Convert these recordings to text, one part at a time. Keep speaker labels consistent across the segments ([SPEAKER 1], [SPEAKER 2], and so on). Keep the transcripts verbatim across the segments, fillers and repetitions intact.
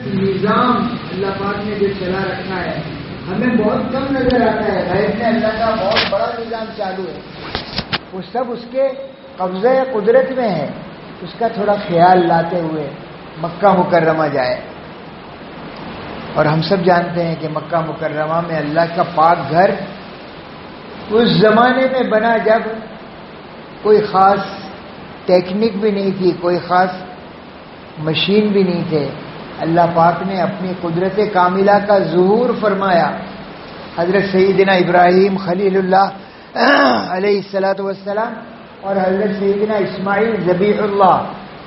[SPEAKER 1] نظام اللہ پاک نے جو چلا رکھا ہے ہمیں بہت کم نظر آتا ہے. غیب میں اللہ کا بہت بڑا نظام چالو ہے. وہ سب اس کے قبضہ قدرت میں ہے. اس کا تھوڑا خیال لاتے ہوئے مکہ مکرمہ جائے. اور ہم سب جانتے ہیں کہ مکہ مکرمہ میں اللہ کا پاک گھر اس زمانے میں بنا جب کوئی خاص ٹیکنک بھی نہیں تھی, کوئی خاص مشین بھی نہیں تھے. اللہ پاک نے اپنی قدرت کاملہ کا ظہور فرمایا. حضرت سیدنا ابراہیم خلیل اللہ علیہ الصلاۃ والسلام اور حضرت سیدنا اسماعیل ذبیح اللہ,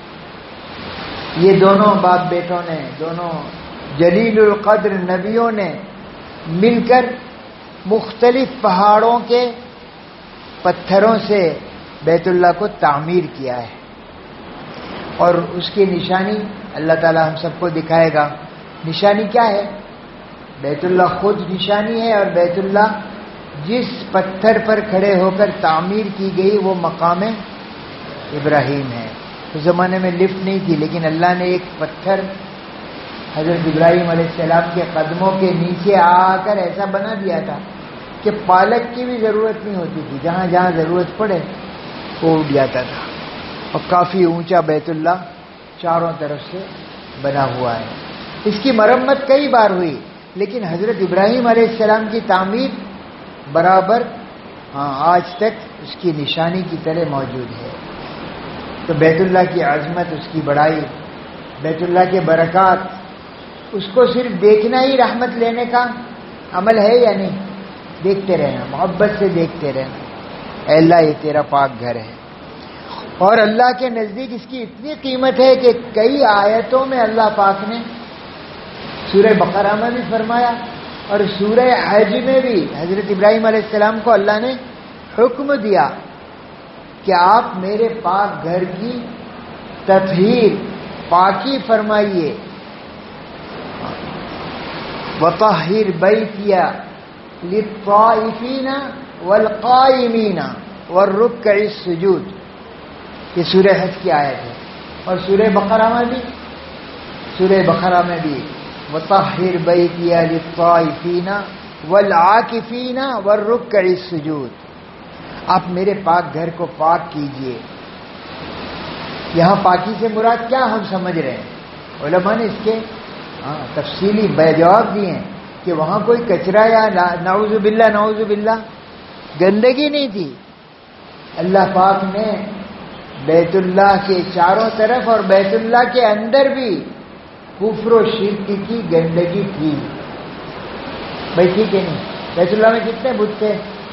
[SPEAKER 1] یہ دونوں باپ بیٹوں نے, دونوں جلیل القدر نبیوں نے مل کر مختلف پہاڑوں کے پتھروں سے بیت اللہ کو تعمیر کیا ہے. اور اس کی نشانی اللہ تعالی ہم سب کو دکھائے گا. نشانی کیا ہے؟ بیت اللہ خود نشانی ہے, اور بیت اللہ جس پتھر پر کھڑے ہو کر تعمیر کی گئی وہ مقام ابراہیم ہے. اس زمانے میں لفٹ نہیں تھی, لیکن اللہ نے ایک پتھر حضرت ابراہیم علیہ السلام کے قدموں کے نیچے آ کر ایسا بنا دیا تھا کہ پالک کی بھی ضرورت نہیں ہوتی تھی. جہاں جہاں ضرورت پڑے وہ اٹھ جاتا تھا. اور کافی اونچا بیت اللہ چاروں طرف سے بنا ہوا ہے. اس کی مرمت کئی بار ہوئی, لیکن حضرت ابراہیم علیہ السلام کی تعمیر برابر ہاں آج تک اس کی نشانی کی طرح موجود ہے. تو بیت اللہ کی عظمت, اس کی بڑائی, بیت اللہ کے برکات, اس کو صرف دیکھنا ہی رحمت لینے کا عمل ہے یا نہیں؟ دیکھتے رہنا, محبت سے دیکھتے رہنا. اے اللہ یہ تیرا پاک گھر ہے. اور اللہ کے نزدیک اس کی اتنی قیمت ہے کہ کئی آیتوں میں اللہ پاک نے سورہ بقرہ میں بھی فرمایا اور سورہ حج میں بھی حضرت ابراہیم علیہ السلام کو اللہ نے حکم دیا کہ آپ میرے پاک گھر کی تطہیر, پاکی فرمائیے. وطہر بیتی للطائفین والقائمین والرکع السجود, یہ سورہ حج کی آیت ہے. اور سورہ بقرہ میں بھی سورہ بقرہ میں بھی وطہر بیتی للطائفین والعاکفین والرکع السجود, آپ میرے پاک گھر کو پاک کیجئے. یہاں پاکی سے مراد کیا ہم سمجھ رہے ہیں؟ علماء نے اس کے ہاں تفصیلی جواب دیے ہیں کہ وہاں کوئی کچرا یا نعوذ باللہ نعوذ باللہ گندگی نہیں تھی. اللہ پاک نے بیت اللہ کے چاروں طرف اور بیت اللہ کے اندر بھی کفر و شرک کی گندگی تھی. بھائی ٹھیک ہے نہیں؟ بیت اللہ میں کتنے بت تھے؟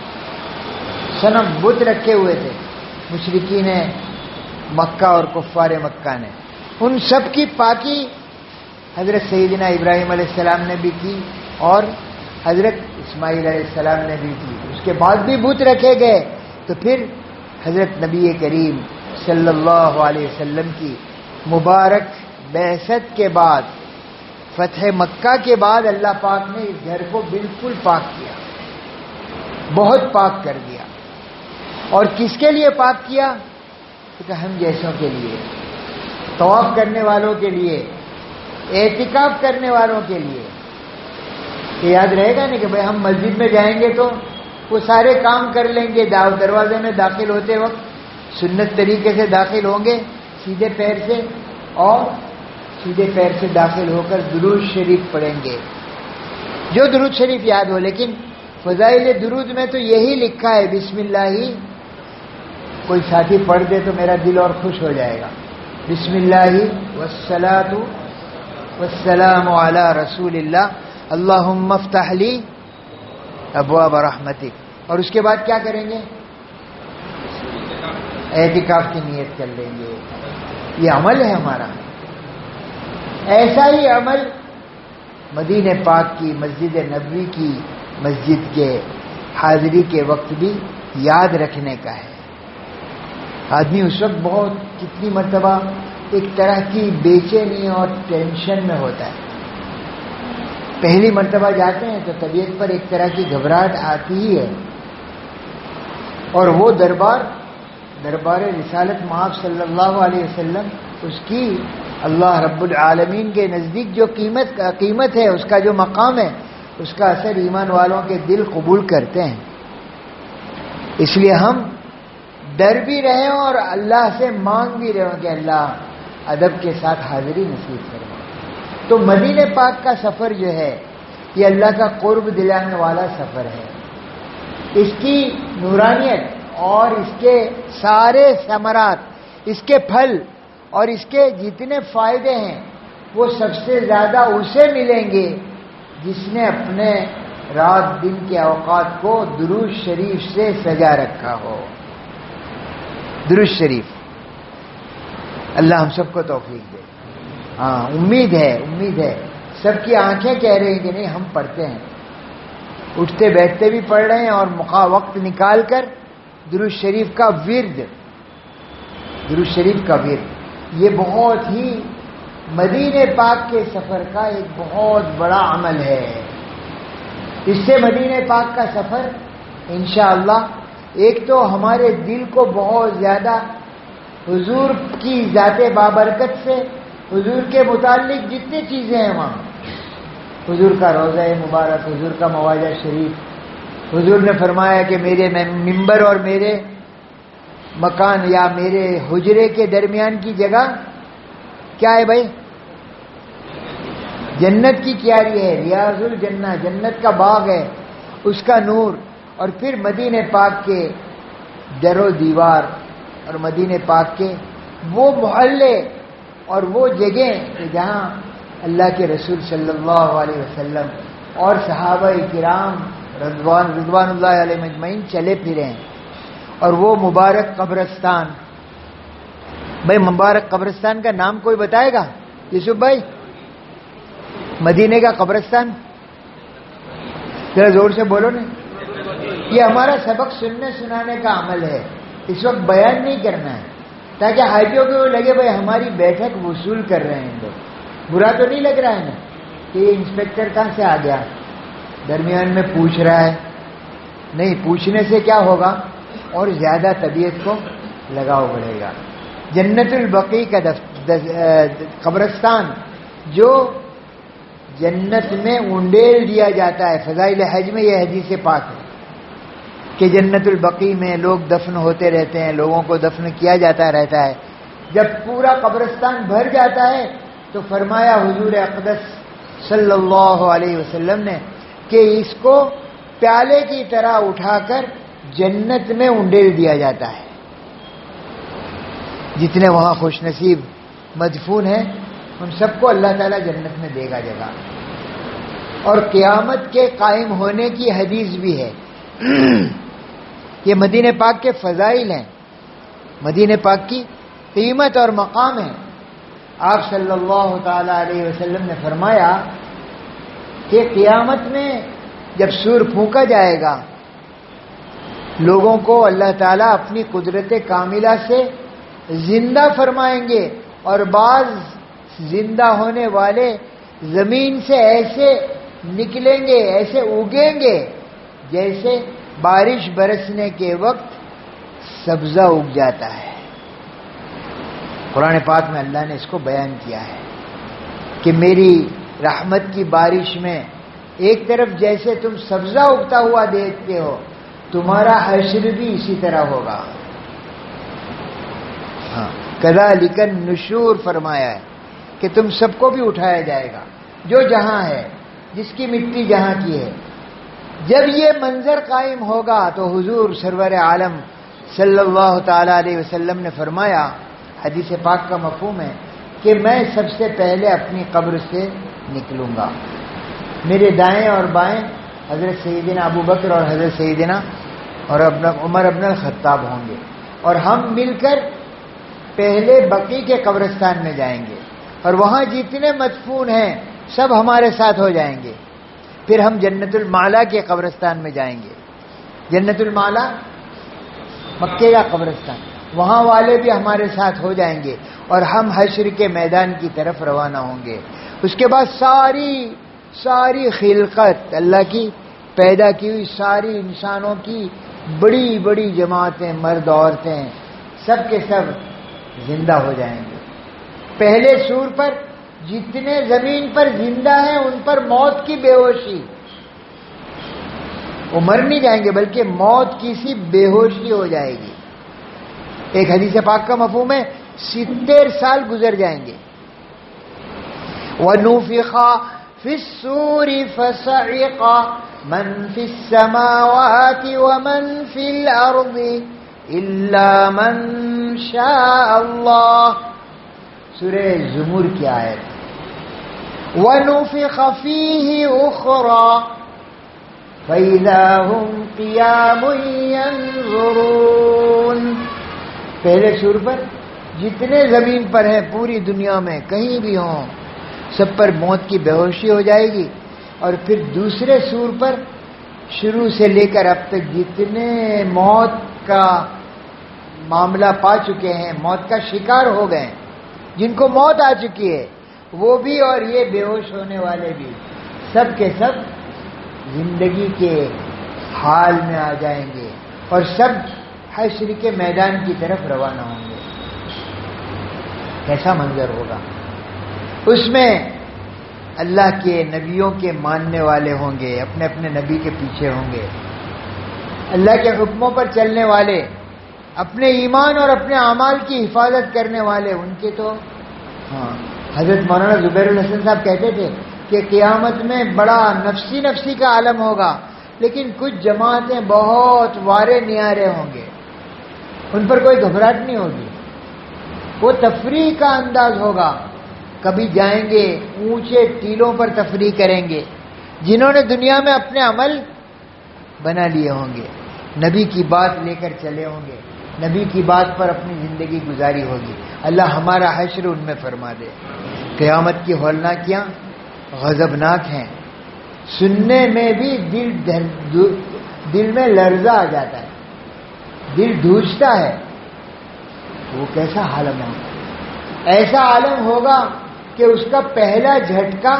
[SPEAKER 1] صنم بت رکھے ہوئے تھے مشرکین مکہ اور کفار مکہ نے. ان سب کی پاکی حضرت سیدنا ابراہیم علیہ السلام نے بھی کی اور حضرت اسماعیل علیہ السلام نے بھی کی. اس کے بعد بھی بت رکھے گئے. تو پھر حضرت نبی کریم صلی اللہ علیہ وسلم کی مبارک بعثت کے بعد, فتح مکہ کے بعد اللہ پاک نے اس گھر کو بالکل پاک کیا, بہت پاک کر دیا. اور کس کے لیے پاک کیا؟ کہ ہم جیسوں کے لیے, طواف کرنے والوں کے لیے, اعتکاف کرنے والوں کے لیے. کہ یاد رہے گا نہیں کہ بھائی ہم مسجد میں جائیں گے تو وہ سارے کام کر لیں گے, دروازے میں داخل ہوتے وقت سنت طریقے سے داخل ہوں گے سیدھے پیر سے, اور سیدھے پیر سے داخل ہو کر درود شریف پڑھیں گے, جو درود شریف یاد ہو. لیکن فضائل درود میں تو یہی لکھا ہے بسم اللہ ہی, کوئی ساتھی پڑھ دے تو میرا دل اور خوش ہو جائے گا. بسم اللہ والصلاۃ والسلام علی رسول اللہ اللہم افتح لی ابواب رحمتک. اور اس کے بعد کیا کریں گے؟ اعتکاف کی نیت کر لیں گے. یہ عمل ہے ہمارا. ایسا ہی عمل مدینہ پاک کی مسجد نبوی کی مسجد کے حاضری کے وقت بھی یاد رکھنے کا ہے. آدمی اس وقت بہت کتنی مرتبہ ایک طرح کی بے چینی اور ٹینشن میں ہوتا ہے. پہلی مرتبہ جاتے ہیں تو طبیعت پر ایک طرح کی گھبراہٹ آتی ہی ہے. اور وہ دربار دربار رسالت مآب صلی اللہ علیہ وسلم, اس کی اللہ رب العالمین کے نزدیک جو قیمت قیمت ہے، اس کا جو مقام ہے، اس کا اثر ایمان والوں کے دل قبول کرتے ہیں. اس لیے ہم ڈر بھی رہے ہوں اور اللہ سے مانگ بھی رہے ہوں کہ اللہ ادب کے ساتھ حاضری نصیب کرے. تو مدینہ پاک کا سفر جو ہے یہ اللہ کا قرب دلانے والا سفر ہے. اس کی نورانیت اور اس کے سارے ثمرات، اس کے پھل اور اس کے جتنے فائدے ہیں وہ سب سے زیادہ اسے ملیں گے جس نے اپنے رات دن کے اوقات کو درود شریف سے سجا رکھا ہو. درود شریف اللہ ہم سب کو توفیق دے. ہاں امید ہے امید ہے سب کی آنکھیں کہہ رہی ہیں کہ نہیں ہم پڑھتے ہیں، اٹھتے بیٹھتے بھی پڑھ رہے ہیں اور موقع وقت نکال کر درود شریف کا ورد درود شریف کا ورد یہ بہت ہی مدینہ پاک کے سفر کا ایک بہت بڑا عمل ہے. اس سے مدینہ پاک کا سفر انشاءاللہ ایک تو ہمارے دل کو بہت زیادہ حضور کی ذات بابرکت سے، حضور کے متعلق جتنی چیزیں ہیں وہاں، حضور کا روضہ مبارک، حضور کا مواجہ شریف، حضور نے فرمایا کہ میرے ممبر اور میرے مکان یا میرے حجرے کے درمیان کی جگہ کیا ہے بھائی؟ جنت کی کیاری ہے، ریاض الجنہ، جنت کا باغ ہے، اس کا نور. اور پھر مدینہ پاک کے در و دیوار اور مدینہ پاک کے وہ محلے اور وہ جگہیں کہ جہاں اللہ کے رسول صلی اللہ علیہ وسلم اور صحابہ کرام رضوان رضوان اللہ علیہ مجمعین چلے پھرے ہیں. اور وہ مبارک قبرستان، بھائی مبارک قبرستان کا نام کوئی بتائے گا؟ یوسف بھائی، مدینے کا قبرستان ذرا زور سے بولو نا. یہ ہمارا سبق سننے سنانے کا عمل ہے، اس وقت بیان نہیں کرنا ہے تاکہ حاجیوں کو لگے بھائی ہماری بیٹھک وصول کر رہے ہیں لوگ. برا تو نہیں لگ رہا ہے نا کہ یہ انسپیکٹر کہاں سے آ گیا درمیان میں پوچھ رہا ہے؟ نہیں، پوچھنے سے کیا ہوگا اور زیادہ طبیعت کو لگاؤ بڑھے گا. جنت البقیع کا قبرستان جو جنت میں انڈیل دیا جاتا ہے، فضائل حج میں یہ حدیث پاک ہے کہ جنت البقیع میں لوگ دفن ہوتے رہتے ہیں، لوگوں کو دفن کیا جاتا رہتا ہے. جب پورا قبرستان بھر جاتا ہے تو فرمایا حضور اقدس صلی اللہ علیہ وسلم نے کہ اس کو پیالے کی طرح اٹھا کر جنت میں انڈیل دیا جاتا ہے. جتنے وہاں خوش نصیب مدفون ہیں ان سب کو اللہ تعالیٰ جنت میں دے گا جگہ. اور قیامت کے قائم ہونے کی حدیث بھی ہے. یہ مدینہ پاک کے فضائل ہیں، مدینہ پاک کی قیمت اور مقام ہے. آپ صلی اللہ تعالی علیہ وسلم نے فرمایا کہ قیامت میں جب سور پھونکا جائے گا لوگوں کو اللہ تعالیٰ اپنی قدرت کاملہ سے زندہ فرمائیں گے اور بعض زندہ ہونے والے زمین سے ایسے نکلیں گے، ایسے اگیں گے جیسے بارش برسنے کے وقت سبزہ اگ جاتا ہے. قرآن پاک میں اللہ نے اس کو بیان کیا ہے کہ میری رحمت کی بارش میں ایک طرف جیسے تم سبزہ اگتا ہوا دیکھتے ہو تمہارا حشر بھی اسی طرح ہوگا. ہاں کذالک النشور فرمایا ہے کہ تم سب کو بھی اٹھایا جائے گا جو جہاں ہے، جس کی مٹی جہاں کی ہے. جب یہ منظر قائم ہوگا تو حضور سرور عالم صلی اللہ تعالی علیہ وسلم نے فرمایا، حدیث پاک کا مفہوم ہے کہ میں سب سے پہلے اپنی قبر سے نکلوں گا. میرے دائیں اور بائیں حضرت سیدنا ابو بکر اور حضرت سیدنا اور عمر ابن الخطاب ہوں گے اور ہم مل کر پہلے بقیع کے قبرستان میں جائیں گے اور وہاں جتنے مدفون ہیں سب ہمارے ساتھ ہو جائیں گے. پھر ہم جنت المعلا کے قبرستان میں جائیں گے. جنت المعلا مکے کا قبرستان، وہاں والے بھی ہمارے ساتھ ہو جائیں گے اور ہم حشر کے میدان کی طرف روانہ ہوں گے. اس کے بعد ساری ساری خلقت اللہ کی پیدا کی ہوئی ساری انسانوں کی بڑی بڑی جماعتیں، مرد عورتیں، سب کے سب زندہ ہو جائیں گے. پہلے سور پر جتنے زمین پر زندہ ہیں ان پر موت کی بے ہوشی، وہ مر نہیں جائیں گے بلکہ موت کی سی بے ہوشی ہو جائے گی. ایک حدیث پاک کا مفہوم ہے ستر سال گزر جائیں گے. وَنُفِخَ فِي الصُّورِ فَصَعِقَ مَنْ فِي السَّمَاوَاتِ وَمَنْ فِي الْأَرْضِ إِلَّا مَنْ شَاءَ اللَّهُ. سورہ زمر کی آیت. وَنُفِخَ فِيهِ أُخْرَى فَإِذَا هُمْ قِيَامٌ يَنظُرُونَ. پہلے سور پر جتنے زمین پر ہیں پوری دنیا میں کہیں بھی ہوں سب پر موت کی بے ہوشی ہو جائے گی. اور پھر دوسرے سور پر شروع سے لے کر اب تک جتنے موت کا معاملہ پا چکے ہیں، موت کا شکار ہو گئے، جن کو موت آ چکی ہے وہ بھی اور یہ بے ہوش ہونے والے بھی، سب کے سب زندگی کے حال میں آ جائیں گے اور سب حشر کے میدان کی طرف روانہ ہوں گے. کیسا منظر ہوگا؟ اس میں اللہ کے نبیوں کے ماننے والے ہوں گے، اپنے اپنے نبی کے پیچھے ہوں گے، اللہ کے حکموں پر چلنے والے، اپنے ایمان اور اپنے اعمال کی حفاظت کرنے والے. ان کے تو ہاں حضرت مولانا زبیر الحسن صاحب کہتے تھے کہ قیامت میں بڑا نفسی نفسی کا عالم ہوگا، لیکن کچھ جماعتیں بہت وارے نیارے ہوں گے، ان پر کوئی گھبراہٹ نہیں ہوگی. وہ تفریح کا انداز ہوگا. کبھی جائیں گے اونچے ٹیلوں پر تفریح کریں گے، جنہوں نے دنیا میں اپنے عمل بنا لیے ہوں گے، نبی کی بات لے کر چلے ہوں گے، نبی کی بات پر اپنی زندگی گزاری ہوگی. اللہ ہمارا حشر ان میں فرما دے. قیامت کی ہولناکیاں غضبناک ہیں، سننے میں بھی دل دل میں لرزہ آ جاتا ہے، دل دھوجتا ہے. وہ کیسا عالم ہے؟ ایسا عالم ہوگا کہ اس کا پہلا جھٹکا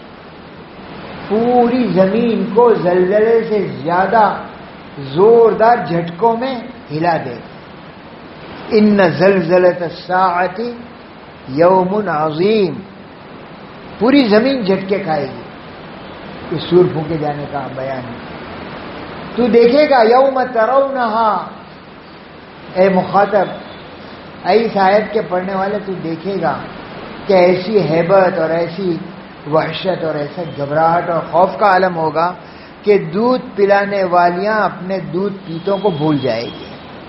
[SPEAKER 1] پوری زمین کو زلزلے سے زیادہ زوردار جھٹکوں میں ہلا دے. ان زلزلۃ الساعۃ یوم عظیم. پوری زمین جھٹکے کھائے گی. اس سور پھونکے جانے کا بیان ہے. تو دیکھے گا یوم ترونہا، اے مخاطب، اے اس آیت کے پڑھنے والے، تو دیکھے گا کہ ایسی ہیبت اور ایسی وحشت اور ایسا گھبراہٹ اور خوف کا عالم ہوگا کہ دودھ پلانے والیاں اپنے دودھ پیتوں کو بھول جائے گی.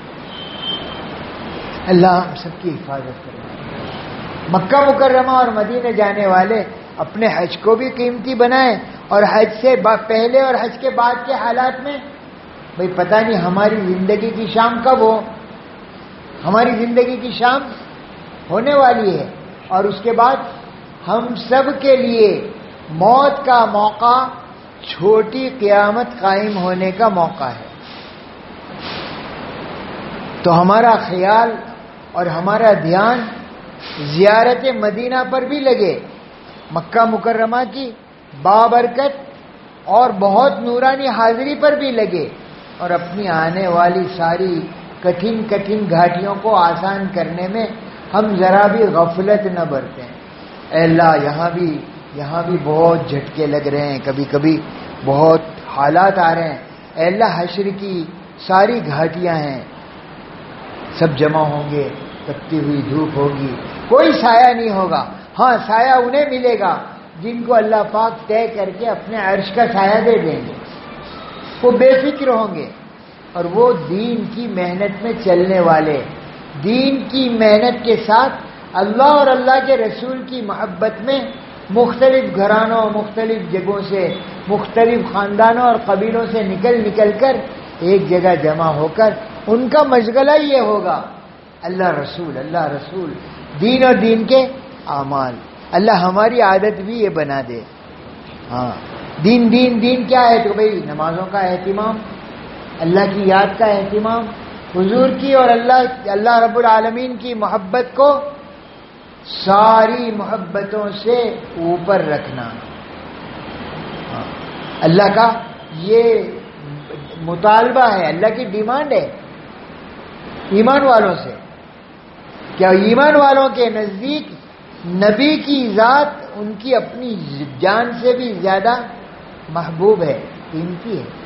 [SPEAKER 1] اللہ ہم سب کی حفاظت کرے. مکہ مکرمہ اور مدینے جانے والے اپنے حج کو بھی قیمتی بنائیں، اور حج سے پہلے اور حج کے بعد کے حالات میں بھئی پتہ نہیں ہماری زندگی کی شام کب ہو. ہماری زندگی کی شام ہونے والی ہے، اور اس کے بعد ہم سب کے لیے موت کا موقع چھوٹی قیامت قائم ہونے کا موقع ہے. تو ہمارا خیال اور ہمارا دھیان زیارت مدینہ پر بھی لگے، مکہ مکرمہ کی بابرکت اور بہت نورانی حاضری پر بھی لگے، اور اپنی آنے والی ساری کٹھن کٹھن گھاٹیوں کو آسان کرنے میں ہم ذرا بھی غفلت نہ برتیں. اے اللہ یہاں بھی یہاں بھی بہت جھٹکے لگ رہے ہیں، کبھی کبھی بہت حالات آ رہے ہیں. اے اللہ حشر کی ساری گھاٹیاں ہیں، سب جمع ہوں گے، تپتی ہوئی دھوپ ہوگی، کوئی سایہ نہیں ہوگا. ہاں سایہ انہیں ملے گا جن کو اللہ پاک طے کر کے اپنے عرش کا سایہ دے دیں گے. وہ بے فکر ہوں گے، اور وہ دین کی محنت میں چلنے والے، دین کی محنت کے ساتھ اللہ اور اللہ کے رسول کی محبت میں مختلف گھرانوں، مختلف جگہوں سے، مختلف خاندانوں اور قبیلوں سے نکل نکل کر ایک جگہ جمع ہو کر ان کا مشغلہ یہ ہوگا اللہ رسول، اللہ رسول، دین اور دین کے اعمال. اللہ ہماری عادت بھی یہ بنا دے. ہاں دین دین دین کیا ہے؟ تو بھئی نمازوں کا اہتمام، اللہ کی یاد کا اہتمام، حضور کی اور اللہ اللہ رب العالمین کی محبت کو ساری محبتوں سے اوپر رکھنا. اللہ کا یہ مطالبہ ہے، اللہ کی ڈیمانڈ ہے ایمان والوں سے. کیا ایمان والوں کے نزدیک نبی کی ذات ان کی اپنی جان سے بھی زیادہ محبوب ہے، قیمتی ہے،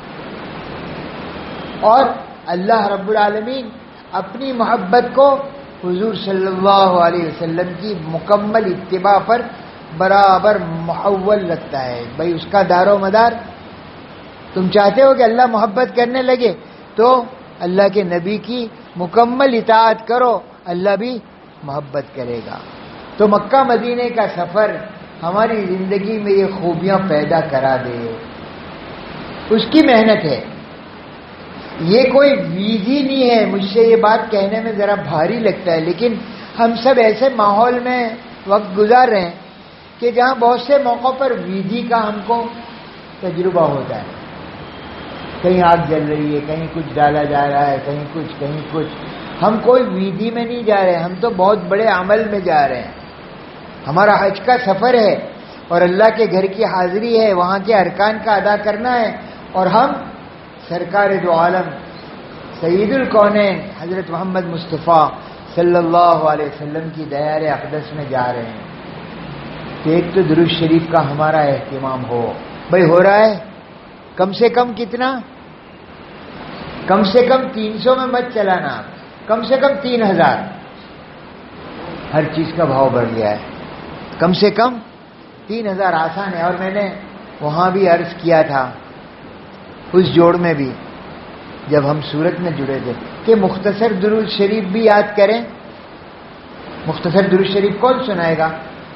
[SPEAKER 1] اور اللہ رب العالمین اپنی محبت کو حضور صلی اللہ علیہ وسلم کی مکمل اتباع پر برابر محول رکھتا ہے. بھائی اس کا دار و مدار، تم چاہتے ہو کہ اللہ محبت کرنے لگے تو اللہ کے نبی کی مکمل اطاعت کرو، اللہ بھی محبت کرے گا. تو مکہ مدینے کا سفر ہماری زندگی میں یہ خوبیاں پیدا کرا دے، اس کی محنت ہے. یہ کوئی ویزی نہیں ہے. مجھ سے یہ بات کہنے میں ذرا بھاری لگتا ہے، لیکن ہم سب ایسے ماحول میں وقت گزار رہے ہیں کہ جہاں بہت سے موقعوں پر ویزی کا ہم کو تجربہ ہوتا ہے. کہیں آگ جل رہی ہے، کہیں کچھ ڈالا جا رہا ہے، کہیں کچھ کہیں کچھ. ہم کوئی ویدھی میں نہیں جا رہے، ہم تو بہت بڑے عمل میں جا رہے ہیں. ہمارا حج کا سفر ہے اور اللہ کے گھر کی حاضری ہے، وہاں کے ارکان کا ادا کرنا ہے، اور ہم سرکار دو عالم سید الکونین حضرت محمد مصطفیٰ صلی اللہ علیہ وسلم کی دیار اقدس میں جا رہے ہیں. تو ایک تو درود شریف کا ہمارا اہتمام ہو. بھائی ہو رہا ہے؟ کم سے کم کتنا؟ کم سے کم تین سو میں مت چلانا، کم سے کم تین ہزار. ہر چیز کا بھاؤ بڑھ گیا ہے. کم سے کم تین ہزار آسان ہے. اور میں نے وہاں بھی عرض کیا تھا، اس جوڑ میں بھی جب ہم سورت میں جڑے تھے، کہ مختصر درود شریف بھی یاد کریں. مختصر درود شریف کون سنائے گا؟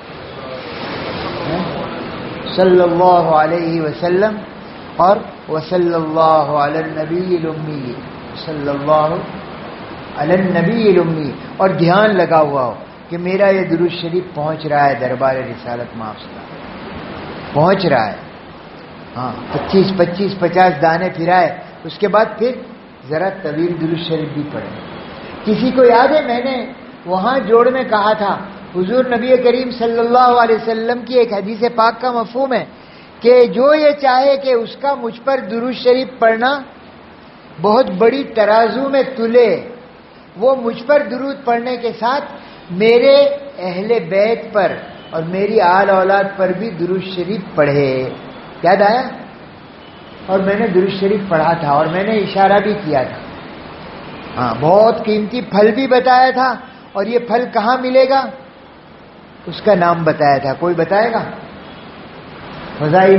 [SPEAKER 1] صلی اللہ علیہ وسلم اور وصلی اللہ علی النبی الامی، صلی اللہ علی النبی الامی. اور دھیان لگا ہوا ہو کہ میرا یہ درود شریف پہنچ رہا ہے دربار رسالت مآب، پہنچ رہا ہے. ہاں پچیس پچیس پچاس دانے پھرائے، اس کے بعد پھر ذرا طویل درود شریف بھی پڑھے. کسی کو یاد ہے میں نے وہاں جوڑ میں کہا تھا، حضور نبی کریم صلی اللہ علیہ وسلم کی ایک حدیث پاک کا مفہوم ہے کہ جو یہ چاہے کہ اس کا مجھ پر درود شریف پڑھنا بہت بڑی ترازو میں تلے، وہ مجھ پر درود پڑھنے کے ساتھ میرے اہل بیت پر اور میری آل اولاد پر بھی درود شریف پڑھے. یاد آیا؟ اور میں نے درود شریف پڑھا تھا اور میں نے اشارہ بھی کیا تھا. ہاں بہت قیمتی پھل بھی بتایا تھا. اور یہ پھل کہاں ملے گا اس کا نام بتایا تھا. کوئی بتائے گا؟ فضائل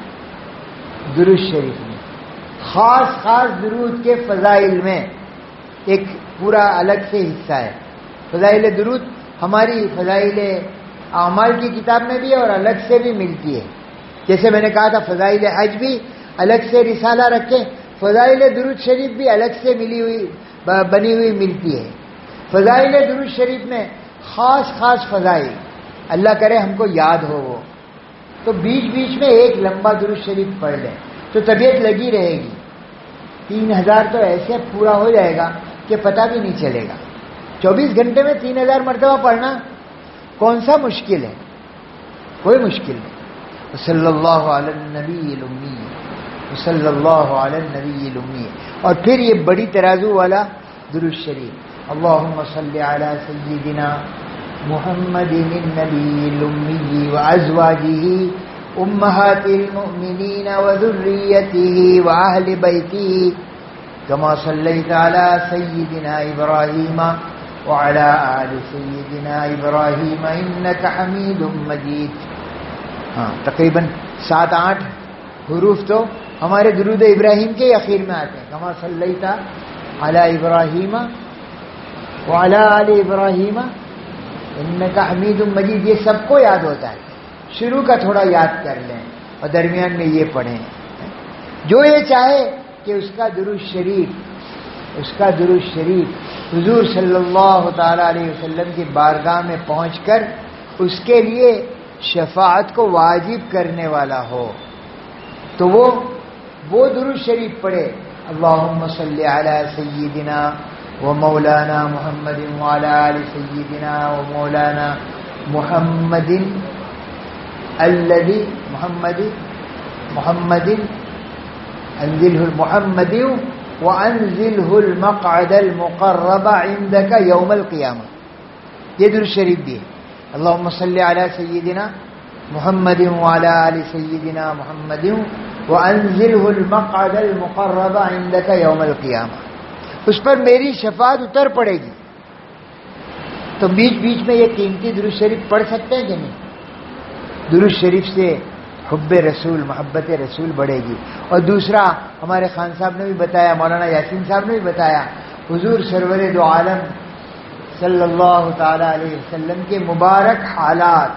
[SPEAKER 1] درود شریف میں، خاص خاص درود کے فضائل میں ایک پورا الگ سے حصہ ہے. فضائل درود ہماری فضائل اعمال کی کتاب میں بھی ہے اور الگ سے بھی ملتی ہے. جیسے میں نے کہا تھا فضائل حج بھی الگ سے رسالہ رکھے، فضائل درود شریف بھی الگ سے ملی ہوئی بنی ہوئی ملتی ہے. فضائل درود شریف میں خاص خاص فضائل، اللہ کرے ہم کو یاد ہو وہ، تو بیچ بیچ میں ایک لمبا درود شریف پڑھ لیں تو طبیعت لگی رہے گی. تین ہزار تو ایسے پورا ہو جائے گا کہ پتہ بھی نہیں چلے گا. چوبیس گھنٹے میں تین ہزار مرتبہ پڑھنا کون سا مشکل ہے؟ کوئی مشکل نہیں. صلی اللہ علی النبی الامی، صلی اللہ علی النبی الامی. اور پھر یہ بڑی ترازو والا درود شریف، اللہم صلی علی سیدنا محمد النبی الامی وازواجہ امہات المؤمنین وذریتہ واہل بیتہ کما صلیت علی سیدنا ابراہیم وعلی آل سیدنا ابراہیم انک حمید مجید. ہاں تقریباً سات آٹھ حروف تو ہمارے درود ابراہیم کے اخیر میں آتے ہیں. کما صلیت علی ابراہیم وعلی آل ابراہیم انک حمید مجید. یہ سب کو یاد ہوتا ہے. شروع کا تھوڑا یاد کر لیں اور درمیان میں یہ پڑھیں. جو یہ چاہے کہ اس کا درود شریف اس کا درود شریف حضور صلی اللہ تعالی علیہ وسلم کی بارگاہ میں پہنچ کر اس کے لیے شفاعت کو واجب کرنے والا ہو تو وہ وہ درود شریف پڑھے. اللہم صلی علی سیدنا و مولانا محمد وعلی آل سیدنا و مولانا محمد الذی محمد محمد انزلہ محمد وانزلہ المقعد المقرب عندک یوم القیامہ. یہ درود شریف بھی ہے. اللهم صل على سيدنا محمد وعلى آل سيدنا محمد وانزله المقعد المقرب عندك يوم القيامة. اس پر میری شفاعت اتر پڑے گی. تو بیچ بیچ میں یہ قیمتی درود شریف پڑھ سکتے ہیں کہ نہیں؟ درود شریف سے حب رسول، محبت رسول بڑھے گی. اور دوسرا ہمارے خان صاحب نے بھی بتایا، مولانا یاسین صاحب نے بھی بتایا، حضور سرور دو عالم صلی اللہ تعالی علیہ وسلم کے مبارک حالات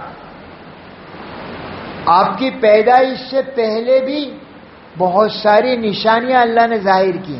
[SPEAKER 1] آپ کی پیدائش سے پہلے بھی بہت ساری نشانیاں اللہ نے ظاہر کی.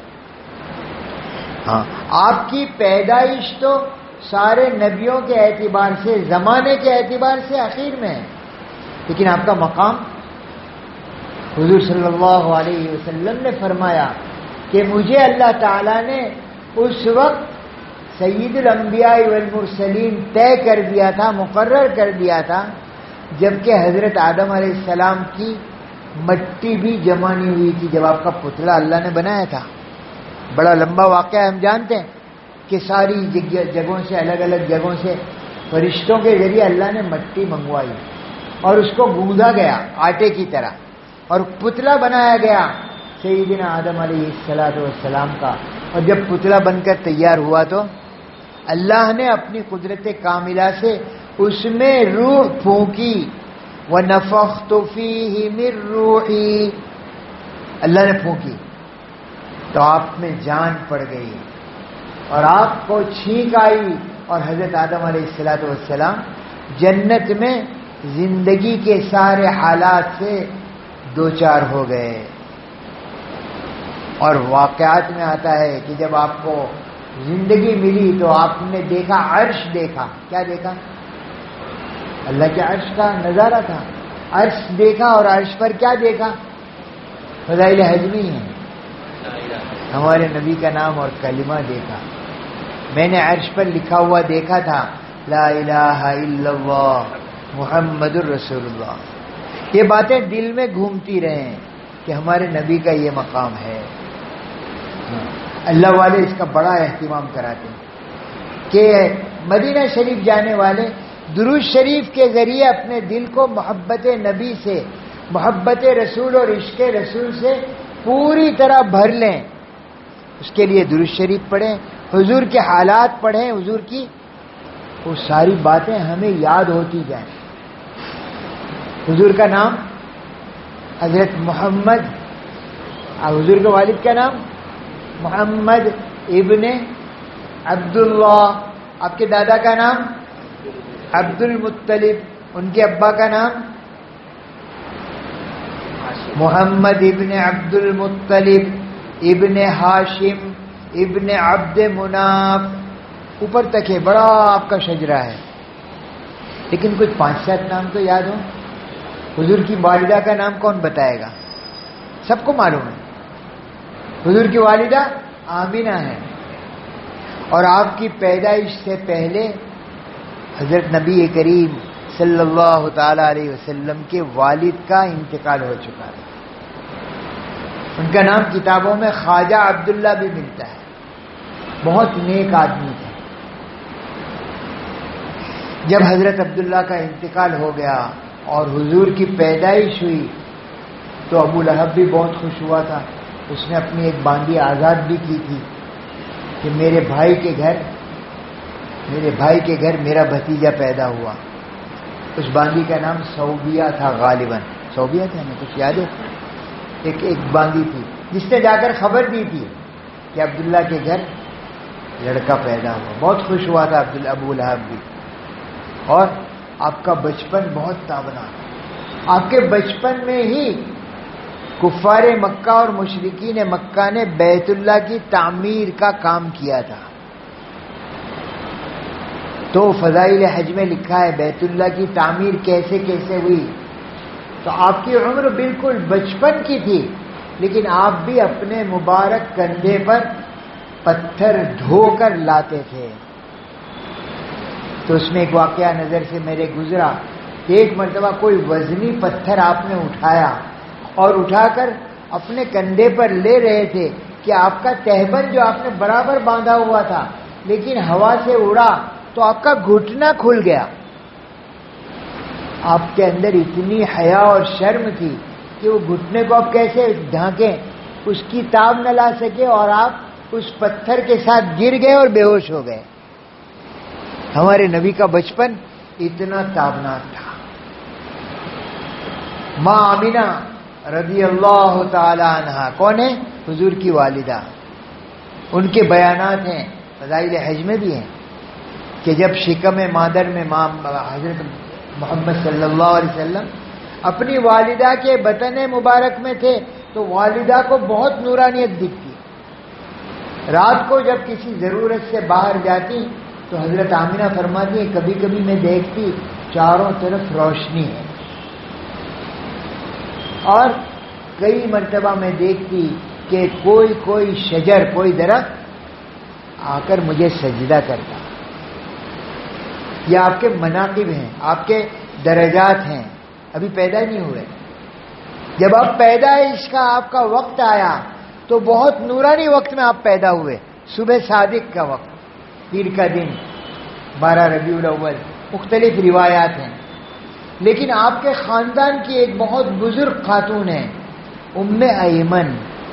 [SPEAKER 1] ہاں، آپ کی پیدائش تو سارے نبیوں کے اعتبار سے، زمانے کے اعتبار سے اخیر میں ہے، لیکن آپ کا مقام، حضور صلی اللہ علیہ وسلم نے فرمایا کہ مجھے اللہ تعالیٰ نے اس وقت سید الانبیاء والمرسلین طے کر دیا تھا، مقرر کر دیا تھا، جبکہ حضرت آدم علیہ السلام کی مٹی بھی جمع نہیں ہوئی تھی جب آپ کا پتلا اللہ نے بنایا تھا. بڑا لمبا واقعہ ہم جانتے ہیں کہ ساری جگہوں سے، الگ الگ جگہوں سے فرشتوں کے ذریعے اللہ نے مٹی منگوائی اور اس کو گوندا گیا آٹے کی طرح، اور پتلا بنایا گیا سیدنا آدم علیہ الصلوۃ والسلام کا. اور جب پتلا بن کر تیار ہوا تو اللہ نے اپنی قدرت کاملہ سے اس میں روح پھونکی. وَنَفَخْتُ فِيهِ مِن رُّوحِي، اللہ نے پھونکی تو آپ میں جان پڑ گئی اور آپ کو چھینک آئی، اور حضرت آدم علیہ الصلوۃ والسلام جنت میں زندگی کے سارے حالات سے دوچار ہو گئے. اور واقعات میں آتا ہے کہ جب آپ کو زندگی ملی تو آپ نے دیکھا، عرش دیکھا. کیا دیکھا؟ اللہ کے عرش کا نظارہ تھا. عرش دیکھا، اور عرش پر کیا دیکھا؟ فضائل ہضمی ہیں، ہمارے نبی کا نام اور کلمہ دیکھا. میں نے عرش پر لکھا ہوا دیکھا تھا، لا الہ الا اللہ محمد الرسول اللہ. یہ باتیں دل میں گھومتی رہیں کہ ہمارے نبی کا یہ مقام ہے. اللہ والے اس کا بڑا اہتمام کراتے ہیں کہ مدینہ شریف جانے والے درود شریف کے ذریعے اپنے دل کو محبت نبی سے، محبت رسول اور عشق رسول سے پوری طرح بھر لیں. اس کے لیے درود شریف پڑھیں، حضور کے حالات پڑھیں، حضور کی وہ ساری باتیں ہمیں یاد ہوتی جائیں. حضور کا نام حضرت محمد، حضور کے والد کا نام محمد ابن عبداللہ، آپ کے دادا کا نام عبد المطلب، ان کے ابا کا نام محمد ابن عبد المطلب ابن ہاشم ابن عبد مناف. اوپر تک ہے، بڑا آپ کا شجرہ ہے، لیکن کچھ پانچ سات نام تو یاد ہو. حضور کی والدہ کا نام کون بتائے گا؟ سب کو معلوم ہے، حضور کی والدہ آمینہ ہے. اور آپ کی پیدائش سے پہلے حضرت نبی کریم صلی اللہ تعالی علیہ وسلم کے والد کا انتقال ہو چکا ہے. ان کا نام کتابوں میں خواجہ عبداللہ بھی ملتا ہے. بہت نیک آدمی تھے. جب حضرت عبداللہ کا انتقال ہو گیا اور حضور کی پیدائش ہوئی تو ابو لہب بھی بہت خوش ہوا تھا. اس نے اپنی ایک باندی آزاد بھی کی تھی کہ میرے بھائی کے گھر میرے بھائی کے گھر میرا بھتیجا پیدا ہوا. اس باندی کا نام صوبیہ تھا، غالباً صوبیہ تھا، ہمیں کچھ یاد ہے. ایک ایک باندی تھی جس نے جا کر خبر دی تھی کہ عبداللہ کے گھر لڑکا پیدا ہوا. بہت خوش ہوا تھا عبداللہ ابو لہب بھی. اور آپ کا بچپن بہت تابنا. آپ کے بچپن میں ہی کفار مکہ اور مشرکین مکہ نے بیت اللہ کی تعمیر کا کام کیا تھا. تو فضائل حج میں لکھا ہے بیت اللہ کی تعمیر کیسے کیسے ہوئی. تو آپ کی عمر بالکل بچپن کی تھی، لیکن آپ بھی اپنے مبارک کندھے پر پتھر ڈھو کر لاتے تھے. تو اس میں ایک واقعہ نظر سے میرے گزرا کہ ایک مرتبہ کوئی وزنی پتھر آپ نے اٹھایا اور اٹھا کر اپنے کندھے پر لے رہے تھے کہ آپ کا تہبند جو آپ نے برابر باندھا ہوا تھا لیکن ہوا سے اڑا تو آپ کا گھٹنا کھل گیا. آپ کے اندر اتنی حیا اور شرم تھی کہ وہ گھٹنے کو آپ کیسے ڈھانکیں، اس کی تاب نہ لا سکے اور آپ اس پتھر کے ساتھ گر گئے اور بے ہوش ہو گئے. ہمارے نبی کا بچپن اتنا تابناک تھا. ماں آمینہ رضی اللہ تعالی عنہا کون ہے؟ حضور کی والدہ. ان کے بیانات ہیں فضائل حج میں بھی ہیں کہ جب شکم مادر میں ماں حضرت محمد صلی اللہ علیہ وسلم اپنی والدہ کے بطن مبارک میں تھے تو والدہ کو بہت نورانیت دکھتی. رات کو جب کسی ضرورت سے باہر جاتی تو حضرت آمینہ فرماتی ہیں کبھی کبھی میں دیکھتی چاروں طرف روشنی ہے، اور کئی مرتبہ میں دیکھتی کہ کوئی کوئی شجر، کوئی درخت آ کر مجھے سجدہ کرتا. یہ آپ کے مناقب ہیں، آپ کے درجات ہیں، ابھی پیدا نہیں ہوئے. جب آپ پیدائش کا آپ کا وقت آیا تو بہت نورانی وقت میں آپ پیدا ہوئے. صبح صادق کا وقت، پیر کا دن، بارہ ربیع الاول، مختلف روایات ہیں. لیکن آپ کے خاندان کی ایک بہت بزرگ خاتون ہیں ام ایمن.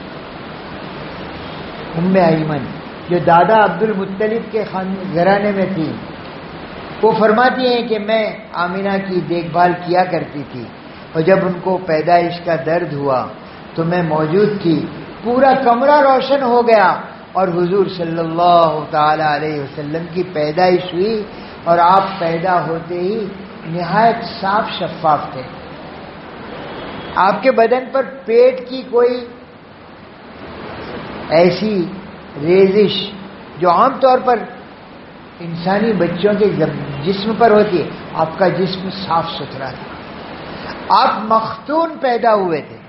[SPEAKER 1] ام ایمن جو دادا عبد المطلب کے گھرانے میں تھی، وہ فرماتی ہیں کہ میں آمینہ کی دیکھ بھال کیا کرتی تھی، اور جب ان کو پیدائش کا درد ہوا تو میں موجود تھی. پورا کمرہ روشن ہو گیا اور حضور صلی اللہ تعالی علیہ وسلم کی پیدائش ہوئی، اور آپ پیدا ہوتے ہی نہایت صاف شفاف تھے. آپ کے بدن پر پیٹ کی کوئی ایسی ریزش جو عام طور پر انسانی بچوں کے جسم پر ہوتی ہے، آپ کا جسم صاف ستھرا تھا. آپ مختون پیدا ہوئے تھے،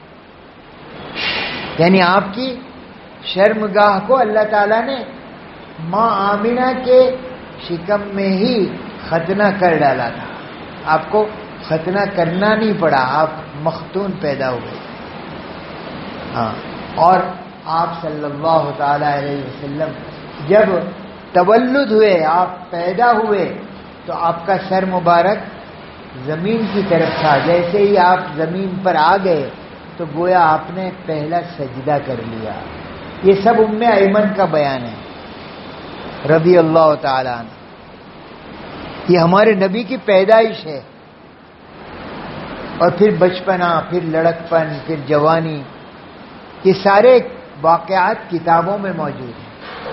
[SPEAKER 1] یعنی آپ کی شرمگاہ کو اللہ تعالیٰ نے ماں آمینہ کے شکم میں ہی ختنہ کر ڈالا تھا. آپ کو ختنہ کرنا نہیں پڑا، آپ مختون پیدا ہوئے. ہاں، اور آپ صلی اللہ تعالی علیہ وسلم جب تولد ہوئے، آپ پیدا ہوئے تو آپ کا سر مبارک زمین کی طرف تھا. جیسے ہی آپ زمین پر آ گئے تو گویا آپ نے پہلا سجدہ کر لیا. یہ سب ام ایمن کا بیان ہے رضی اللہ تعالی عنہ. یہ ہمارے نبی کی پیدائش ہے، اور پھر بچپنا، پھر لڑکپن، پھر جوانی، یہ سارے واقعات کتابوں میں موجود ہیں.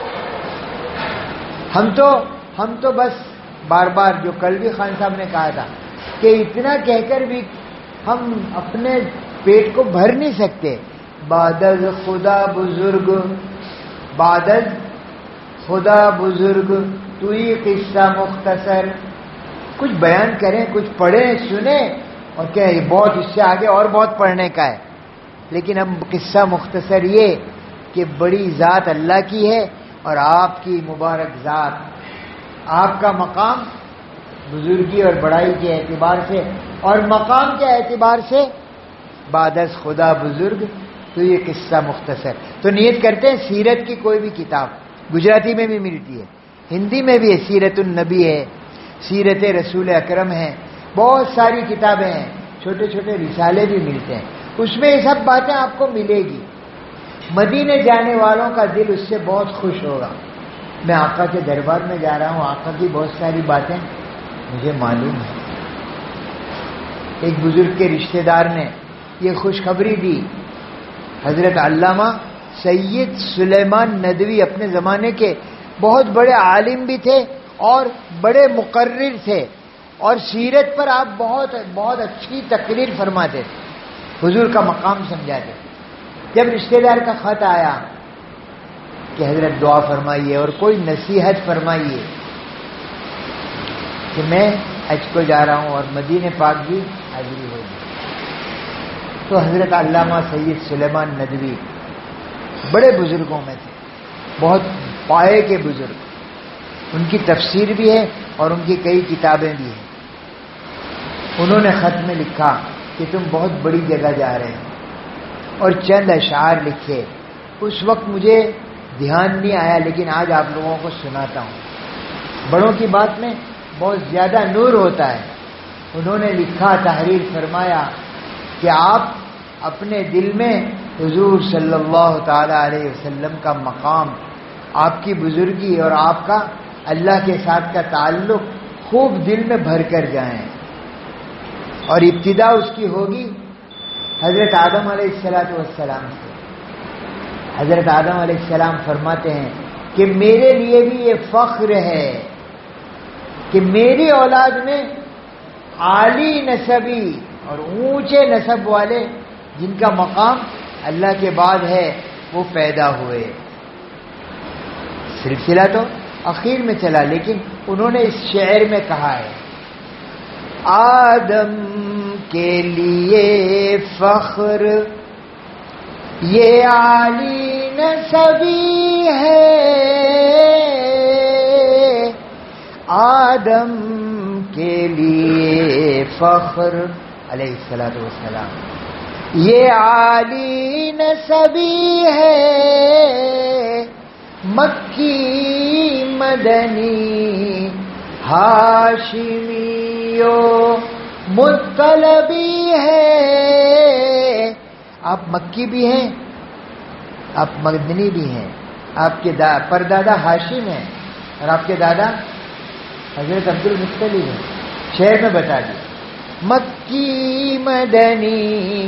[SPEAKER 1] ہم تو ہم تو بس بار بار جو کل بھی خان صاحب نے کہا تھا کہ اتنا کہہ کر بھی ہم اپنے پیٹ کو بھر نہیں سکتے. بعدز خدا بزرگ، بعدز خدا بزرگ تو ہی قصہ مختصر. کچھ بیان کریں، کچھ پڑھیں، سنیں، اور کیا یہ بہت اس سے آگے اور بہت پڑھنے کا ہے. لیکن اب قصہ مختصر یہ کہ بڑی ذات اللہ کی ہے، اور آپ کی مبارک ذات، آپ کا مقام بزرگی اور بڑائی کے اعتبار سے اور مقام کے اعتبار سے بعد از خدا بزرگ تو یہ قصہ مختصر. تو نیت کرتے ہیں سیرت کی کوئی بھی کتاب، گجراتی میں بھی ملتی ہے، ہندی میں بھی ہے، سیرت النبی ہے، سیرت رسول اکرم ہے، بہت ساری کتابیں ہیں، چھوٹے چھوٹے رسالے بھی ملتے ہیں، اس میں یہ سب باتیں آپ کو ملے گی. مدینے جانے والوں کا دل اس سے بہت خوش ہوگا. میں آقا کے دربار میں جا رہا ہوں، آقا کی بہت ساری باتیں مجھے معلوم ہیں. ایک بزرگ کے رشتہ دار نے یہ خوشخبری دی. حضرت علامہ سید سلیمان ندوی اپنے زمانے کے بہت بڑے عالم بھی تھے اور بڑے مقرر تھے، اور سیرت پر آپ بہت بہت اچھی تقریر فرماتے تھے، حضور کا مقام سمجھاتے. جب رشتہ دار کا خط آیا کہ حضرت دعا فرمائیے اور کوئی نصیحت فرمائیے کہ میں حج کو جا رہا ہوں اور مدینے پاک بھی حاضری ہوگی، تو حضرت علامہ سید سلیمان ندوی بڑے بزرگوں میں تھے، بہت پائے کے بزرگ. ان کی تفسیر بھی ہے اور ان کی کئی کتابیں بھی ہیں. انہوں نے خط میں لکھا کہ تم بہت بڑی جگہ جا رہے ہو، اور چند اشعار لکھے. اس وقت مجھے دھیان نہیں آیا، لیکن آج آپ لوگوں کو سناتا ہوں. بڑوں کی بات میں بہت زیادہ نور ہوتا ہے. انہوں نے لکھا، تحریر فرمایا کہ آپ اپنے دل میں حضور صلی اللہ تعالی علیہ وسلم کا مقام، آپ کی بزرگی اور آپ کا اللہ کے ساتھ کا تعلق خوب دل میں بھر کر جائیں. اور ابتدا اس کی ہوگی حضرت آدم علیہ الصلوۃ والسلام سے. حضرت آدم علیہ السلام فرماتے ہیں کہ میرے لیے بھی یہ فخر ہے کہ میری اولاد میں عالی نسبی اور اونچے نسب والے جن کا مقام اللہ کے بعد ہے وہ پیدا ہوئے. سلسلہ تو اخیر میں چلا، لیکن انہوں نے اس شعر میں کہا ہے آدم کے لیے فخر یہ عالی نسبی ہے، آدم کے لیے فخر علیہ الصلوۃ والسلام یہ عالی نسبی ہے، مکی مدنی ہاشمی و مطلبی ہے. آپ مکی بھی ہیں، آپ مدنی بھی ہیں، آپ کے دا پردادا ہاشم ہیں اور آپ کے دادا حضرت عبد المطلب ہیں. شعر میں بتا دیا مکی مدنی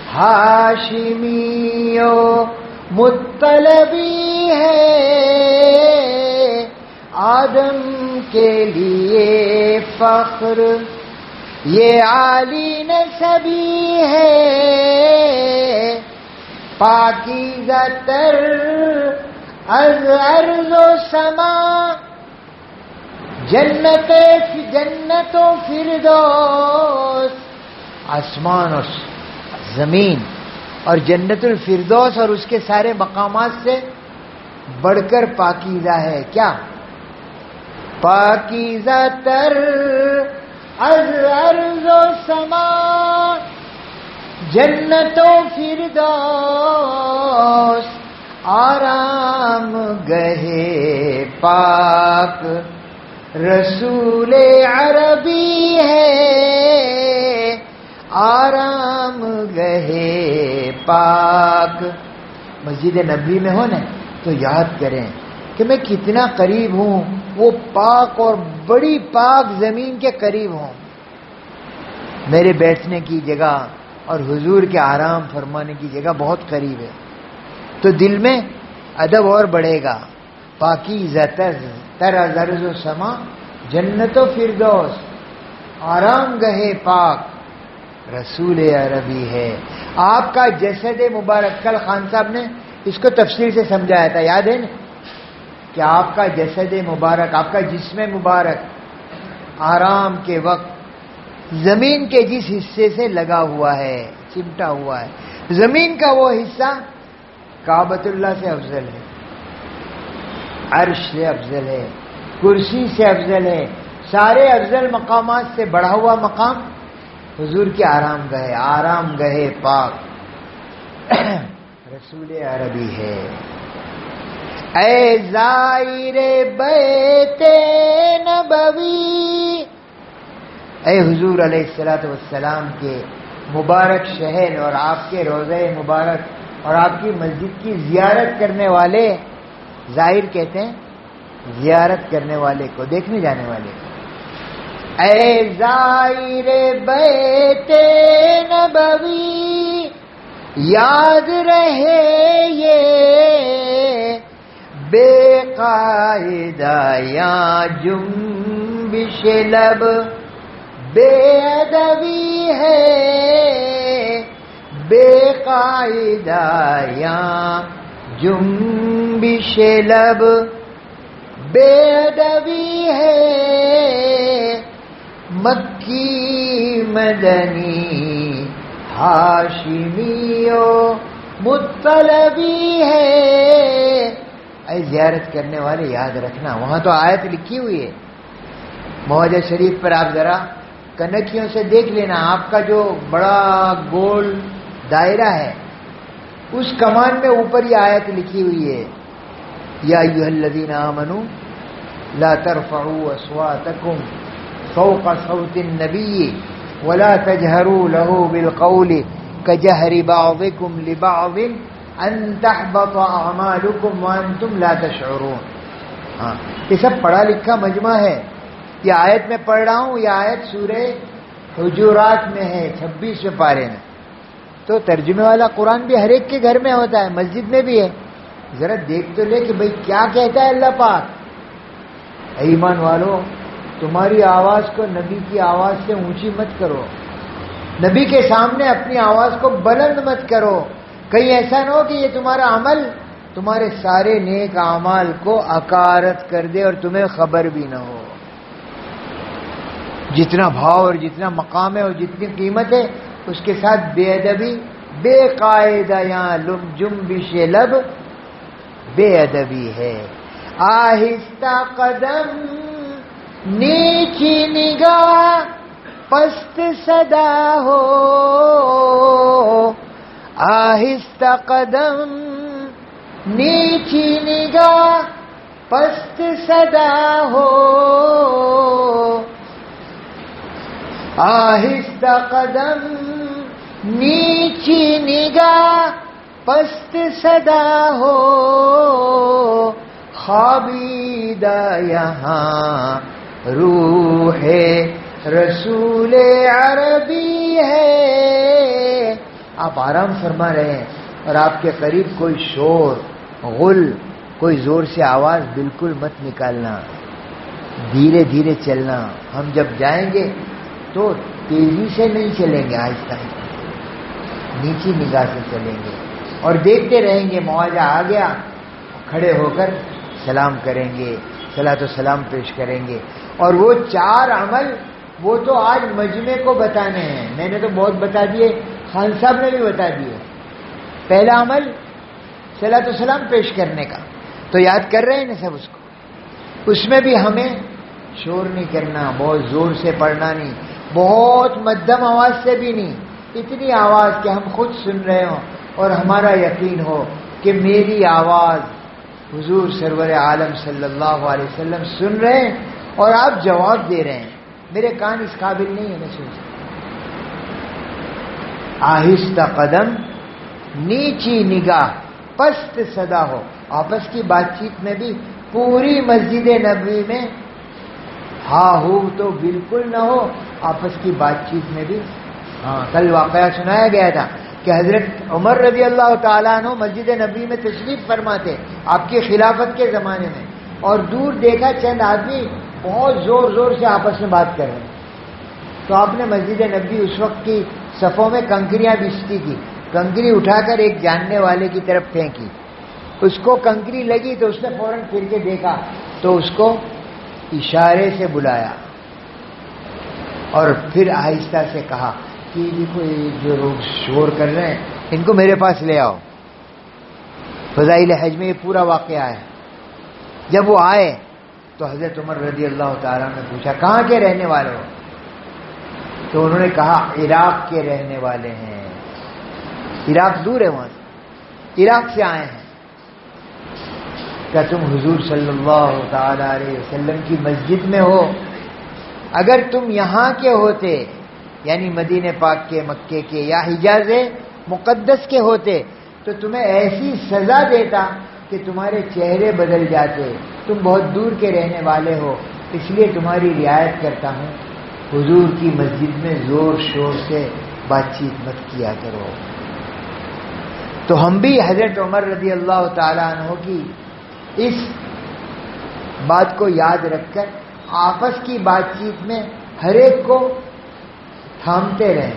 [SPEAKER 1] ہاشمی و مطلبی ہے، آدم کے لیے فخر یہ عالی نسبی ہے، پاکیزہ تر از ارض و سما، جنت جنت و فردوس، آسمان اور زمین اور جنت الفردوس اور اس کے سارے مقامات سے بڑھ کر پاکیزہ ہے. کیا؟ پاکیزہ تر از ارض و سما، جنت و فردوس، آرام گہے پاک رسول عربی ہے، آرام گہے پاک. مسجد نبوی میں ہو نا تو یاد کریں کہ میں کتنا قریب ہوں وہ پاک اور بڑی پاک زمین کے قریب ہوں. میرے بیٹھنے کی جگہ اور حضور کے آرام فرمانے کی جگہ بہت قریب ہے، تو دل میں ادب اور بڑھے گا. پاکیزہ تر از ارض و سما، جنت و فردوس، آرام گہے پاک رسول عربی ہے. آپ کا جسد مبارک، کل خان صاحب نے اس کو تفصیل سے سمجھایا تھا، یاد ہے نا، کہ آپ کا جسد مبارک، آپ کا جسم مبارک آرام کے وقت زمین کے جس حصے سے لگا ہوا ہے، چمٹا ہوا ہے، زمین کا وہ حصہ کعبۃ اللہ سے افضل ہے، عرش سے افضل ہے، کرسی سے افضل ہے، سارے افضل مقامات سے بڑھا ہوا مقام حضور کی آرام گاہ، آرام گاہ پاک رسول عربی ہے. اے زائر بیت نبوی، اے حضور علیہ الصلوۃ والسلام کے مبارک شہر اور آپ کے روضہ مبارک اور آپ کی مسجد کی زیارت کرنے والے، زائر کہتے ہیں زیارت کرنے والے کو، دیکھنے جانے والے کو. اے زائر بیت نبوی، یاد رہے یہ بے قاعدہ یا جنبش لب، بے ادبی ہے بے قاعدہ یا جنبش لب، بے ادبی ہے مکی مدنی ہاشمی و مطلبی ہے. اے زیارت کرنے والے یاد رکھنا، وہاں تو آیت لکھی ہوئی ہے موجہ شریف پر، آپ ذرا کنکیوں سے دیکھ لینا، آپ کا جو بڑا گول دائرہ ہے اس کمان میں اوپر یہ آیت لکھی ہوئی ہے، یا ایھا الذین آمنوا لا ترفعوا اصواتکم فوق صوت النبي ولا تجهروا له بالقول كجهر بعضكم لبعض ان تحبط اعمالكم وانتم لا تشعرون. ہاں یہ سب پڑھا لکھا مجمع ہے. یہ آیت میں پڑھ رہا ہوں، یہ آیت سورہ حجرات میں ہے چھبیسویں پارے میں. تو ترجمے والا قرآن بھی ہر ایک کے گھر میں ہوتا ہے، مسجد میں بھی ہے. ذرا دیکھ تو لے کہ بھئی کیا کہتا ہے اللہ پاک. اے ایمان والو، تمہاری آواز کو نبی کی آواز سے اونچی مت کرو، نبی کے سامنے اپنی آواز کو بلند مت کرو. کہیں ایسا نہ ہو کہ یہ تمہارا عمل تمہارے سارے نیک اعمال کو عکارت کر دے اور تمہیں خبر بھی نہ ہو. جتنا بھاؤ اور جتنا مقام ہے اور جتنی قیمت ہے اس کے ساتھ بے ادبی، بے قاعدہ یہاں جنبش لب بے ادبی ہے. آہستہ قدم نیچی نگاہ پست صدا ہو، آہستہ قدم نیچی نگاہ پست صدا ہو، آہستہ قدم نیچی نگاہ پست صدا ہو، خوابیدہ یہاں روح رسول عربی ہے. آپ آرام فرما رہے ہیں اور آپ کے قریب کوئی شور غل، کوئی زور سے آواز بالکل مت نکالنا، دھیرے دھیرے چلنا. ہم جب جائیں گے تو تیزی سے نہیں چلیں گے، آہستہ آہستہ نیچی نگاہ سے چلیں گے اور دیکھتے رہیں گے. مواجہ آ گیا کھڑے ہو کر سلام کریں گے، صلاۃ و سلام پیش کریں گے. اور وہ چار عمل وہ تو آج مجمع کو بتانے ہیں. میں نے تو بہت بتا دیے، خان صاحب نے بھی بتا دیے. پہلا عمل صلاۃ و سلام پیش کرنے کا تو یاد کر رہے ہیں نا سب اس کو. اس میں بھی ہمیں شور نہیں کرنا، بہت زور سے پڑھنا نہیں، بہت مدھم آواز سے بھی نہیں، اتنی آواز کہ ہم خود سن رہے ہوں اور ہمارا یقین ہو کہ میری آواز حضور سرور عالم صلی اللہ علیہ وسلم سن رہے ہیں اور آپ جواب دے رہے ہیں. میرے کان اس قابل نہیں ہے میں سن سکتا. آہستہ قدم نیچی نگاہ پست صدا ہو. آپس کی بات چیت میں بھی پوری مسجد نبوی میں ہاں ہو تو بالکل نہ ہو. آپس کی بات چیت میں بھی ہاں. کل واقعہ سنایا گیا تھا کہ حضرت عمر رضی اللہ تعالیٰ عنہ مسجد نبوی میں تشریف فرما تھے آپ کی خلافت کے زمانے میں، اور دور دیکھا چند آدمی بہت زور زور سے آپس میں بات کر رہے ہیں. تو آپ نے مسجد نبوی اس وقت کی صفوں میں کنکریاں بچتی تھی، کنکری اٹھا کر ایک جاننے والے کی طرف پھینکی. اس کو کنکری لگی تو اس نے فوراً پھر کے دیکھا تو اس کو اشارے سے بلایا اور پھر آہستہ سے کہا کہ دیکھو یہ جو لوگ شور کر رہے ہیں ان کو میرے پاس لے آؤ. فضائل حج میں یہ پورا واقعہ ہے. جب وہ آئے تو حضرت عمر رضی اللہ تعالیٰ نے پوچھا کہاں کے رہنے والے ہو؟ تو انہوں نے کہا عراق کے رہنے والے ہیں. عراق دور ہے وہاں سے، عراق سے آئے ہیں. کیا تم حضور صلی اللہ تعالی علیہ وسلم کی مسجد میں ہو؟ اگر تم یہاں کے ہوتے یعنی مدینہ پاک کے، مکے کے یا حجاز مقدس کے ہوتے تو تمہیں ایسی سزا دیتا کہ تمہارے چہرے بدل جاتے. تم بہت دور کے رہنے والے ہو اس لیے تمہاری رعایت کرتا ہوں، حضور کی مسجد میں زور شور سے بات چیت مت کیا کرو. تو ہم بھی حضرت عمر رضی اللہ تعالیٰ عنہ کی اس بات کو یاد رکھ کر آپس کی بات چیت میں ہر ایک کو تھامتے رہیں.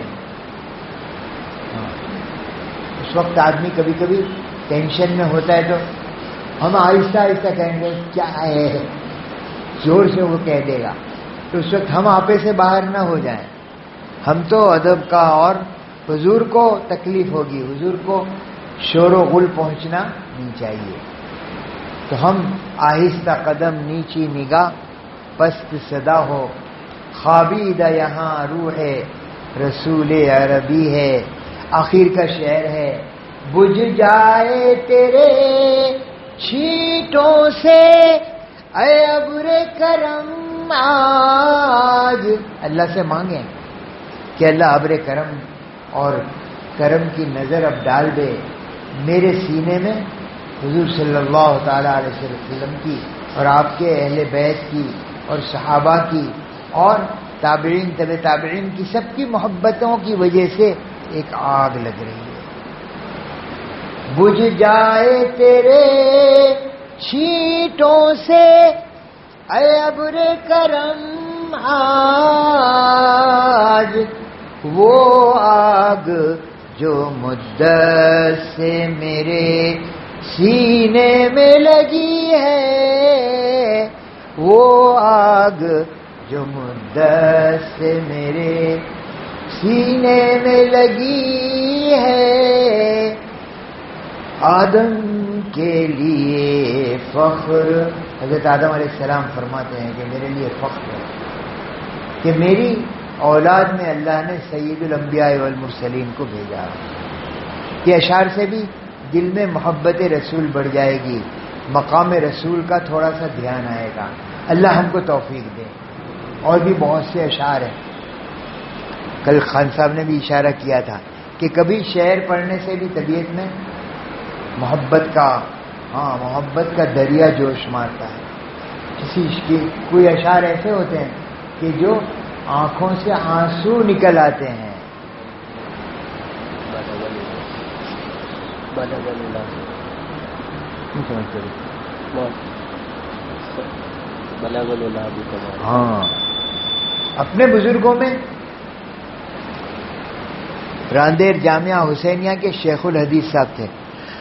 [SPEAKER 1] اس وقت آدمی کبھی کبھی ٹینشن میں ہوتا ہے تو ہم آہستہ آہستہ کہیں گے کیا ہے، زور سے وہ کہہ دے گا تو اس وقت ہم آپے سے باہر نہ ہو جائیں. ہم تو ادب کا، اور حضور کو تکلیف ہوگی، حضور کو شور و غل پہنچنا نہیں چاہیے. تو ہم آہستہ قدم نیچی نگاہ پست صدا ہو، خوابیدہ یہاں روح رسول عربی ہے. آخر کا شعر ہے بجھ جائے تیرے چھینٹوں سے اے ابر کرم آج اللہ سے مانگیں کہ اللہ ابر کرم اور کرم کی نظر اب ڈال دے میرے سینے میں حضور صلی اللہ تعالی علیہ وسلم کی اور آپ کے اہل بیت کی اور صحابہ کی اور تابعین تبع تابعین کی سب کی محبتوں کی وجہ سے ایک آگ لگ رہی ہے. بجھ جائے تیرے چھینٹوں سے اے ابر کرم آج وہ آگ جو مدت سے میرے سینے میں لگی ہے، وہ آگ جو مدت سے میرے سینے میں لگی ہے. آدم کے لیے فخر، حضرت آدم علیہ السلام فرماتے ہیں کہ میرے لیے فخر ہے کہ میری اولاد میں اللہ نے سید الانبیاء والمرسلین کو بھیجا. یہ اشعار سے بھی دل میں محبت رسول بڑھ جائے گی، مقام رسول کا تھوڑا سا دھیان آئے گا. اللہ ہم کو توفیق دے. اور بھی بہت سے اشعار ہیں. کل خان صاحب نے بھی اشارہ کیا تھا کہ کبھی شعر پڑھنے سے بھی طبیعت میں محبت کا ہاں محبت کا دریا جوش مارتا ہے. کسی کی کوئی اشعار ایسے ہوتے ہیں کہ جو آنکھوں سے آنسو نکل آتے ہیں. ہاں اپنے بزرگوں میں راندیر جامعہ حسینیہ کے شیخ الحدیث صاحب تھے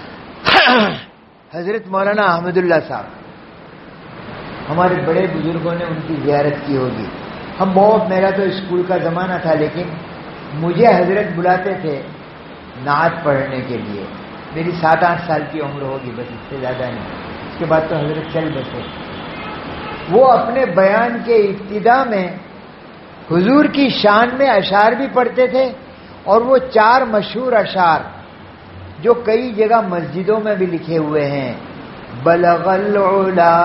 [SPEAKER 1] حضرت مولانا احمد اللہ صاحب. ہمارے بڑے بزرگوں نے ان کی زیارت کی ہوگی. ہم بہت میرا تو اسکول کا زمانہ تھا لیکن مجھے حضرت بلاتے تھے نعت پڑھنے کے لیے. میری سات آٹھ سال کی عمر ہوگی بس، اس سے زیادہ نہیں. اس کے بعد تو حضرت چل بسے. وہ اپنے بیان کے ابتدا میں حضور کی شان میں اشعار بھی پڑھتے تھے اور وہ چار مشہور اشعار جو کئی جگہ مسجدوں میں بھی لکھے ہوئے ہیں. بلغ العلا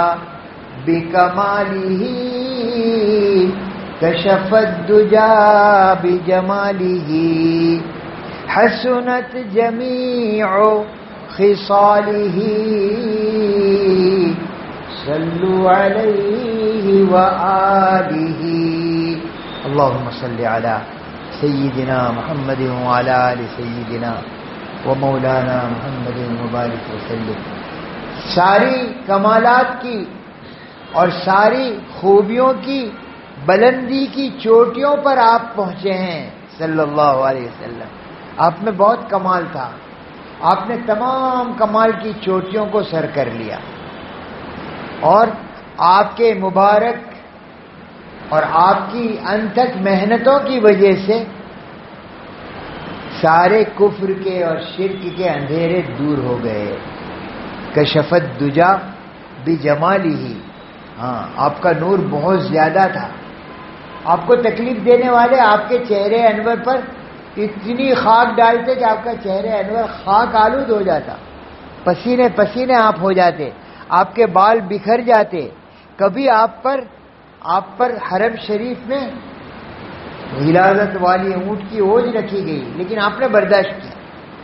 [SPEAKER 1] بکمالہ کشف الدجا بجمالہ حسنت جمیع خصالہ صلوا علیہ وآلہ. اللہم صل علی سیدنا محمد وعلی آل سیدنا ومولانا محمد مبارک وسلم. ساری کمالات کی اور ساری خوبیوں کی بلندی کی چوٹیوں پر آپ پہنچے ہیں صلی اللہ علیہ وسلم. آپ میں بہت کمال تھا. آپ نے تمام کمال کی چوٹیوں کو سر کر لیا اور آپ کے مبارک اور آپ کی انتھک محنتوں کی وجہ سے سارے کفر کے اور شرک کے اندھیرے دور ہو گئے. کشفت دجا بجمالہ. ہاں آپ کا نور بہت زیادہ تھا. آپ کو تکلیف دینے والے آپ کے چہرے انور پر اتنی خاک ڈالتے کہ آپ کا چہرے انور خاک آلود ہو جاتا. پسینے پسینے آپ ہو جاتے. آپ کے بال بکھر جاتے. کبھی آپ پر آپ پر حرم شریف میں غلاظت والی اونٹ کی اوج رکھی گئی لیکن آپ نے برداشت کیا.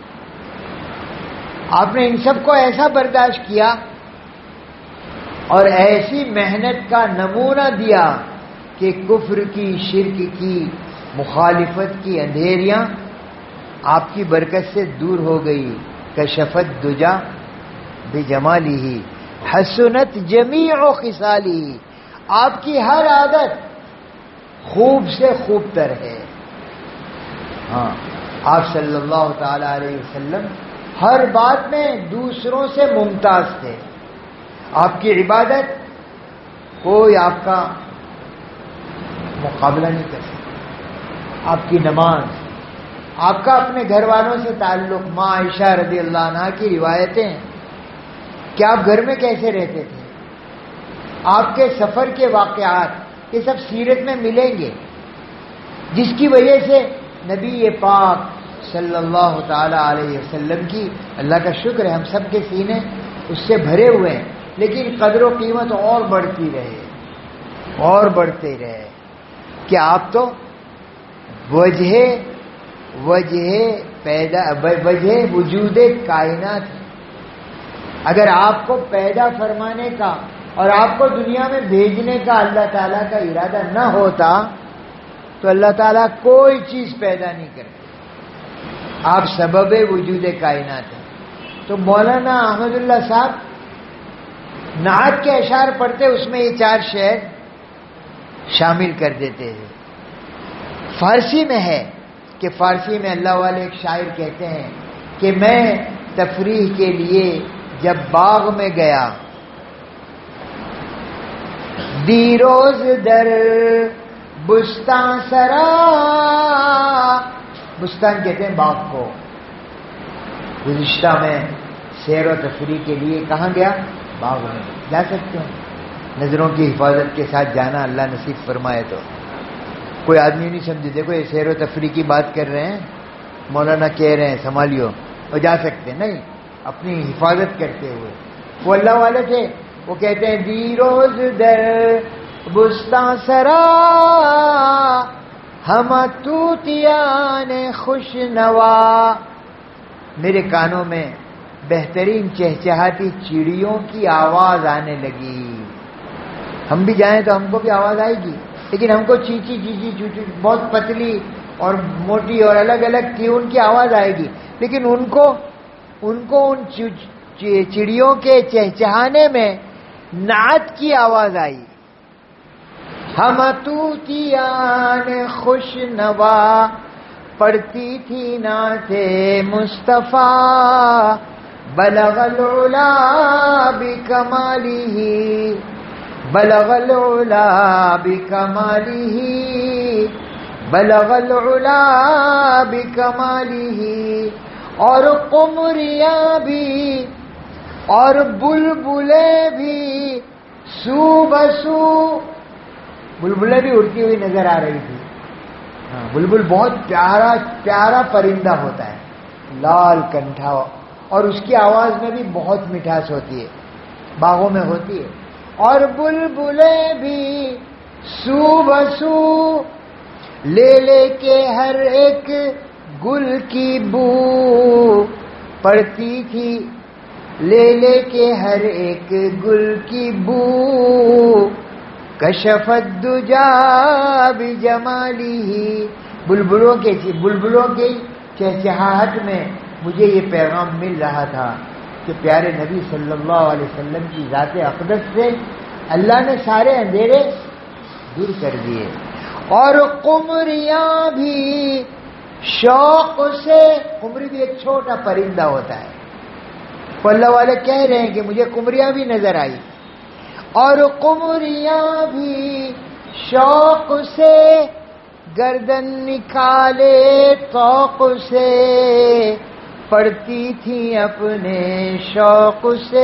[SPEAKER 1] آپ نے ان سب کو ایسا برداشت کیا اور ایسی محنت کا نمونہ دیا کہ کفر کی شرک کی مخالفت کی اندھیریاں آپ کی برکت سے دور ہو گئی. کشفت دجا بجمالہ حسنت جمیع خصالہ. آپ کی ہر عادت خوب سے خوب تر ہے. ہاں آپ صلی اللہ تعالی علیہ وسلم ہر بات میں دوسروں سے ممتاز تھے. آپ کی عبادت کوئی آپ کا مقابلہ نہیں کر سکتا. آپ کی نماز، آپ کا اپنے گھر والوں سے تعلق. ماں عائشہ رضی اللہ عنہا کی روایتیں کہ آپ گھر میں کیسے رہتے تھے، آپ کے سفر کے واقعات، یہ سب سیرت میں ملیں گے، جس کی وجہ سے نبی پاک صلی اللہ تعالی علیہ وسلم کی اللہ کا شکر ہے ہم سب کے سینے اس سے بھرے ہوئے ہیں، لیکن قدر و قیمت اور بڑھتی رہے. اور بڑھتے رہے کہ آپ تو وجہ وجہ پیدا وجہ وجود کائنات ہے. اگر آپ کو پیدا فرمانے کا اور آپ کو دنیا میں بھیجنے کا اللہ تعالیٰ کا ارادہ نہ ہوتا تو اللہ تعالیٰ کوئی چیز پیدا نہیں کرتے. آپ سبب وجود کائنات ہیں. تو مولانا احمد اللہ صاحب نعت کے اشعار پڑھتے اس میں یہ چار شعر شامل کر دیتے ہیں. فارسی میں ہے کہ فارسی میں اللہ والے ایک شاعر کہتے ہیں کہ میں تفریح کے لیے جب باغ میں گیا دی روز در بستان سرا. بستان کہتے ہیں باغ کو. گزشتہ میں سیر و تفریح کے لیے کہاں گیا؟ باغ میں. جا سکتے ہیں نظروں کی حفاظت کے ساتھ جانا اللہ نصیب فرمائے تو. کوئی آدمی نہیں سمجھے دیکھو یہ سیر و تفریح کی بات کر رہے ہیں مولانا کہہ رہے ہیں سنبھالیو اور جا سکتے ہیں. نہیں، اپنی حفاظت کرتے ہوئے. وہ اللہ والے تھے، وہ کہتے ہیں دی روز در بستان سرا ہم توتیان خوش نوا. میرے کانوں میں بہترین چہچہاتی چڑیوں کی آواز آنے لگی. ہم بھی جائیں تو ہم کو بھی آواز آئے گی، لیکن ہم کو چیچی چیچی چوچی بہت پتلی اور موٹی اور الگ الگ کی ان کی آواز آئے گی، لیکن ان کو ان کو ان چڑیوں کے چہچہانے میں نعت کی آواز آئی. ہم توتیان خوش نوا پڑھتی تھی نعت مصطفیٰ بلغ العلا بکمالہ بلغ العلا بکمالہ بلغ العلا بکمالہ. اور قمریاں بھی اور بلبلیں بھی سو بسو. بلبلیں بھی اڑتی ہوئی نظر آ رہی تھی. ہاں، بلبل بہت پیارا پیارا پرندہ ہوتا ہے، لال کنٹھا، اور اس کی آواز میں بھی بہت مٹھاس ہوتی ہے، باغوں میں ہوتی ہے. اور بلبلیں بھی سو بسو لے لے کے ہر ایک گل کی بو پڑتی تھی لے لے کے ہر ایک گل کی بو. کشفت دجا بجمالہ. بلبلوں کے بلبلوں کی چہچہاہٹ میں مجھے یہ پیغام مل رہا تھا کہ پیارے نبی صلی اللہ علیہ وسلم کی ذات اقدس سے اللہ نے سارے اندھیرے دور کر دیے. اور قمریاں بھی شوق سے. قمری بھی ایک چھوٹا پرندہ ہوتا ہے. تو اللہ والے کہہ رہے ہیں کہ مجھے قمریاں بھی نظر آئی، اور قمریاں بھی شوق سے گردن نکالے طوق سے پڑتی تھی اپنے شوق سے.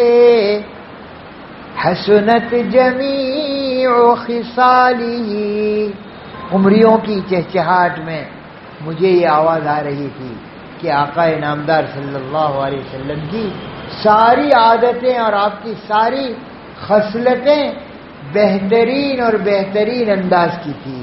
[SPEAKER 1] حسنت جمیع خصالہ. قمریوں کی چہچہاٹ میں مجھے یہ آواز آ رہی تھی کہ آقا نامدار صلی اللہ علیہ وسلم کی ساری عادتیں اور آپ کی ساری خصلتیں بہترین اور بہترین انداز کی تھی.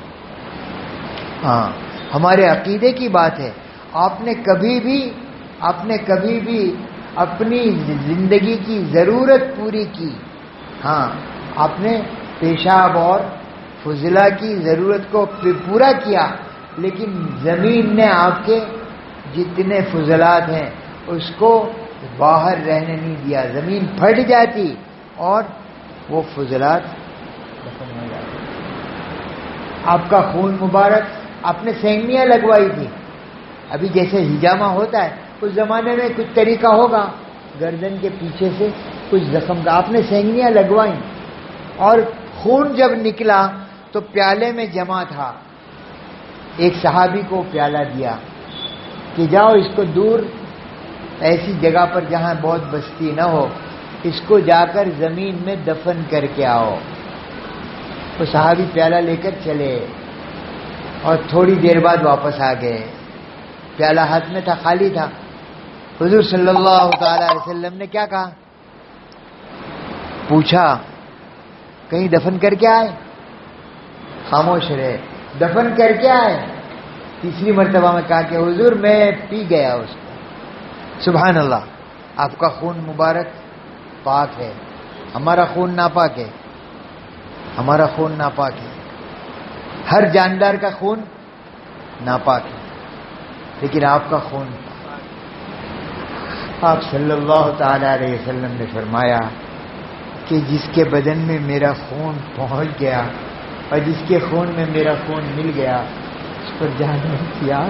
[SPEAKER 1] ہاں، ہمارے عقیدے کی بات ہے. آپ نے کبھی بھی آپ نے کبھی بھی اپنی زندگی کی ضرورت پوری کی. ہاں، آپ نے پیشاب اور فضلہ کی ضرورت کو پورا کیا، لیکن زمین نے آپ کے جتنے فضلات ہیں اس کو باہر رہنے نہیں دیا. زمین پھٹ جاتی اور وہ فضلات ختم ہو جاتے. آپ کا خون مبارک آپ نے سینگیاں لگوائی تھی. ابھی جیسے ہجامہ ہوتا ہے اس زمانے میں کچھ طریقہ ہوگا، گردن کے پیچھے سے کچھ زخم کا آپ نے سینگیاں لگوائیں، اور خون جب نکلا تو پیالے میں جمع تھا. ایک صحابی کو پیالہ دیا کہ جاؤ اس کو دور ایسی جگہ پر جہاں بہت بستی نہ ہو، اس کو جا کر زمین میں دفن کر کے آؤ. تو صحابی پیالہ لے کر چلے اور تھوڑی دیر بعد واپس آ گئے. پیالہ ہاتھ میں تھا، خالی تھا. حضور صلی اللہ تعالی علیہ وسلم نے کیا کہا؟ پوچھا کہیں دفن کر کے آئے؟ خاموش رہے. دفن کر کے آئے؟ تیسری مرتبہ میں کہا کہ حضور میں پی گیا اس کو. سبحان اللہ. آپ کا خون مبارک پاک ہے، ہمارا خون ناپاک ہے. ہمارا خون ناپاک ہے. ہر جاندار کا خون ناپاک ہے، لیکن آپ کا خون پاک. آپ صلی اللہ تعالی علیہ وسلم نے فرمایا کہ جس کے بدن میں میرا خون پہنچ گیا اور جس کے خون میں میرا خون مل گیا اس پر جہنم کی آگ.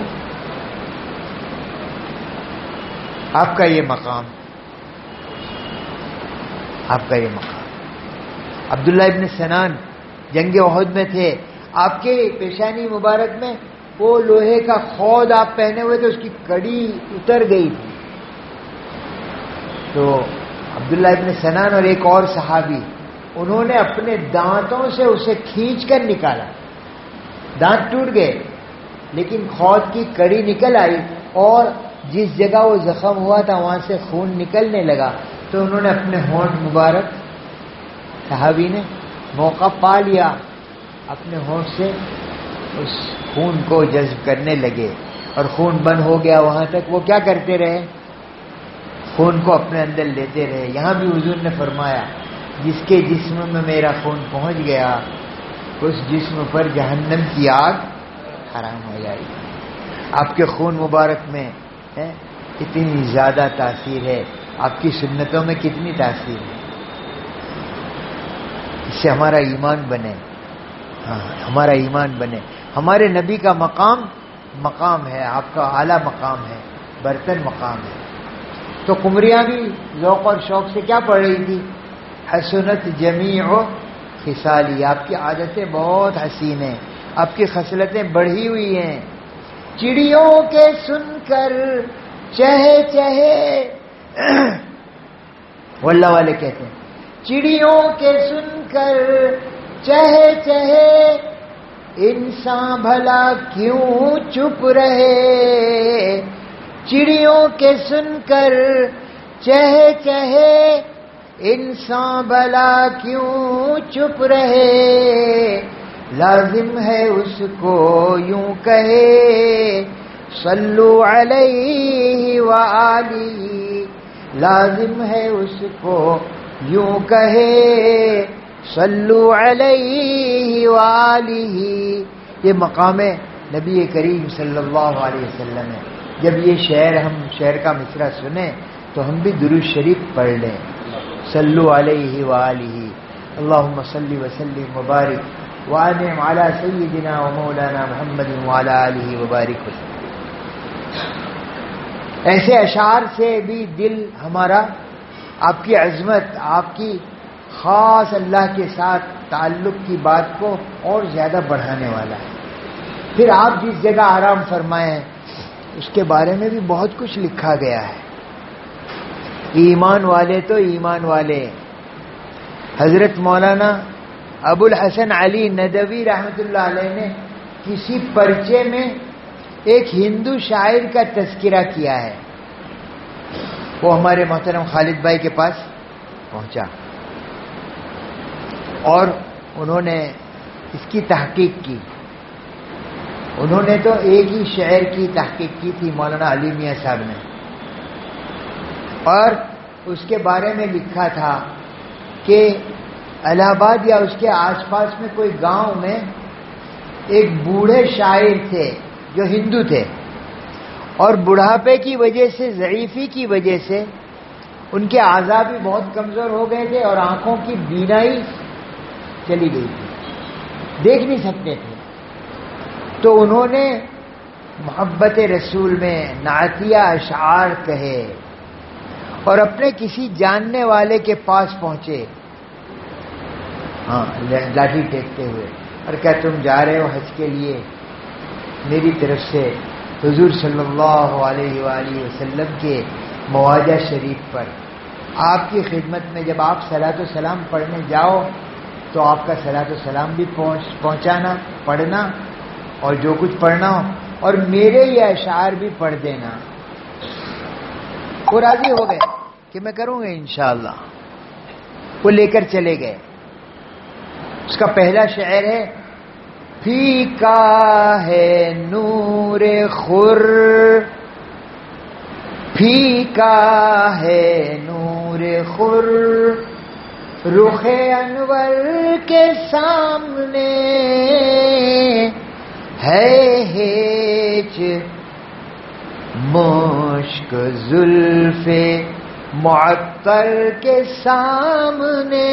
[SPEAKER 1] آپ کا یہ مقام، آپ کا یہ مقام. عبداللہ ابن سنان جنگ احد میں تھے، آپ کے پیشانی مبارک میں وہ لوہے کا خود آپ پہنے ہوئے تھے، اس کی کڑی اتر گئی تھی. تو عبداللہ ابن سنان اور ایک اور صحابی، انہوں نے اپنے دانتوں سے اسے کھینچ کر نکالا. دانت ٹوٹ گئے لیکن خود کی کڑی نکل آئی، اور جس جگہ وہ زخم ہوا تھا وہاں سے خون نکلنے لگا. تو انہوں نے اپنے ہونٹ مبارک، صحابی نے موقع پا لیا، اپنے ہونٹ سے اس خون کو جذب کرنے لگے اور خون بند ہو گیا. وہاں تک وہ کیا کرتے رہے؟ خون کو اپنے اندر لیتے رہے. یہاں بھی حضور نے فرمایا جس کے جسم میں میرا خون پہنچ گیا اس جسم پر جہنم کی آگ حرام ہو جائے گی. آپ کے خون مبارک میں ہے اتنی زیادہ تاثیر ہے، آپ کی سنتوں میں کتنی تاثیر ہے. اس سے ہمارا ایمان بنے. ہاں ہمارا ایمان بنے. ہمارے نبی کا مقام مقام ہے، آپ کا اعلیٰ مقام ہے، برتن مقام ہے. تو قمریاں بھی ذوق اور شوق سے کیا پڑھ رہی تھی؟ حسنت جمیع خصالی. آپ کی عادتیں بہت حسین ہیں، آپ کی خصلتیں بڑھی ہوئی ہیں. چڑیوں کے سن کر چہے چہے، واللہ والے کہتے ہیں چڑیوں کے سن کر چہے چہے انسان بھلا کیوں چپ رہے. چڑیوں کے سن کر چہے چہے انسان بھلا کیوں چپ رہے. لازم ہے اس کو یوں کہے صلو علیہ وآلہ. لازم ہے اس کو یوں کہے صلو علیہ وآلہ. یہ مقام نبی کریم صلی اللہ علیہ وسلم ہے. جب یہ شعر ہم شعر کا مصرع سنیں تو ہم بھی درود شریف پڑھ لیں. صلو علیہ وآلہ. اللہم صلی وسلم وبارک وانعم علی سیدنا و مولانا محمد وعلی آلہ وبارک وسلم. ایسے اشعار سے بھی دل ہمارا آپ کی عظمت، آپ کی خاص اللہ کے ساتھ تعلق کی بات کو اور زیادہ بڑھانے والا ہے. پھر آپ جس جگہ آرام فرمائے ہیں اس کے بارے میں بھی بہت کچھ لکھا گیا ہے. ایمان والے تو ایمان والے. حضرت مولانا ابو الحسن علی ندوی رحمۃ اللہ علیہ نے کسی پرچے میں ایک ہندو شاعر کا تذکرہ کیا ہے. وہ ہمارے محترم خالد بھائی کے پاس پہنچا اور انہوں نے اس کی تحقیق کی. انہوں نے تو ایک ہی شعر کی تحقیق کی تھی مولانا علی میاں صاحب نے، اور اس کے بارے میں لکھا تھا کہ الہ آباد یا اس کے آس پاس میں کوئی گاؤں میں ایک بوڑھے شاعر تھے جو ہندو تھے، اور بڑھاپے کی وجہ سے، ضعیفی کی وجہ سے ان کے اعضاء بھی بہت کمزور ہو گئے تھے اور آنکھوں کی بینائی چلی گئی تھی، دیکھ نہیں سکتے تھے. تو انہوں نے محبت رسول میں نعتیہ اشعار کہے اور اپنے کسی جاننے والے کے پاس پہنچے، ہاں لاٹھی ٹیکتے ہوئے، اور کیا تم جا رہے ہو حج کے لیے؟ میری طرف سے حضور صلی اللہ علیہ وآلہ وسلم کے مواجہ شریف پر آپ کی خدمت میں جب آپ صلاۃ و سلام پڑھنے جاؤ تو آپ کا صلاۃ و سلام بھی پہنچ پہنچانا پڑھنا، اور جو کچھ پڑھنا ہو اور میرے یہ اشعار بھی پڑھ دینا. وہ راضی ہو گئے کہ میں کروں گا انشاءاللہ. وہ لے کر چلے گئے. اس کا پہلا شعر ہے پھیکا ہے نور خور، پھیکا ہے نور خور رخ انور کے سامنے، ہے ہیچ مشک زلف معطر کے سامنے،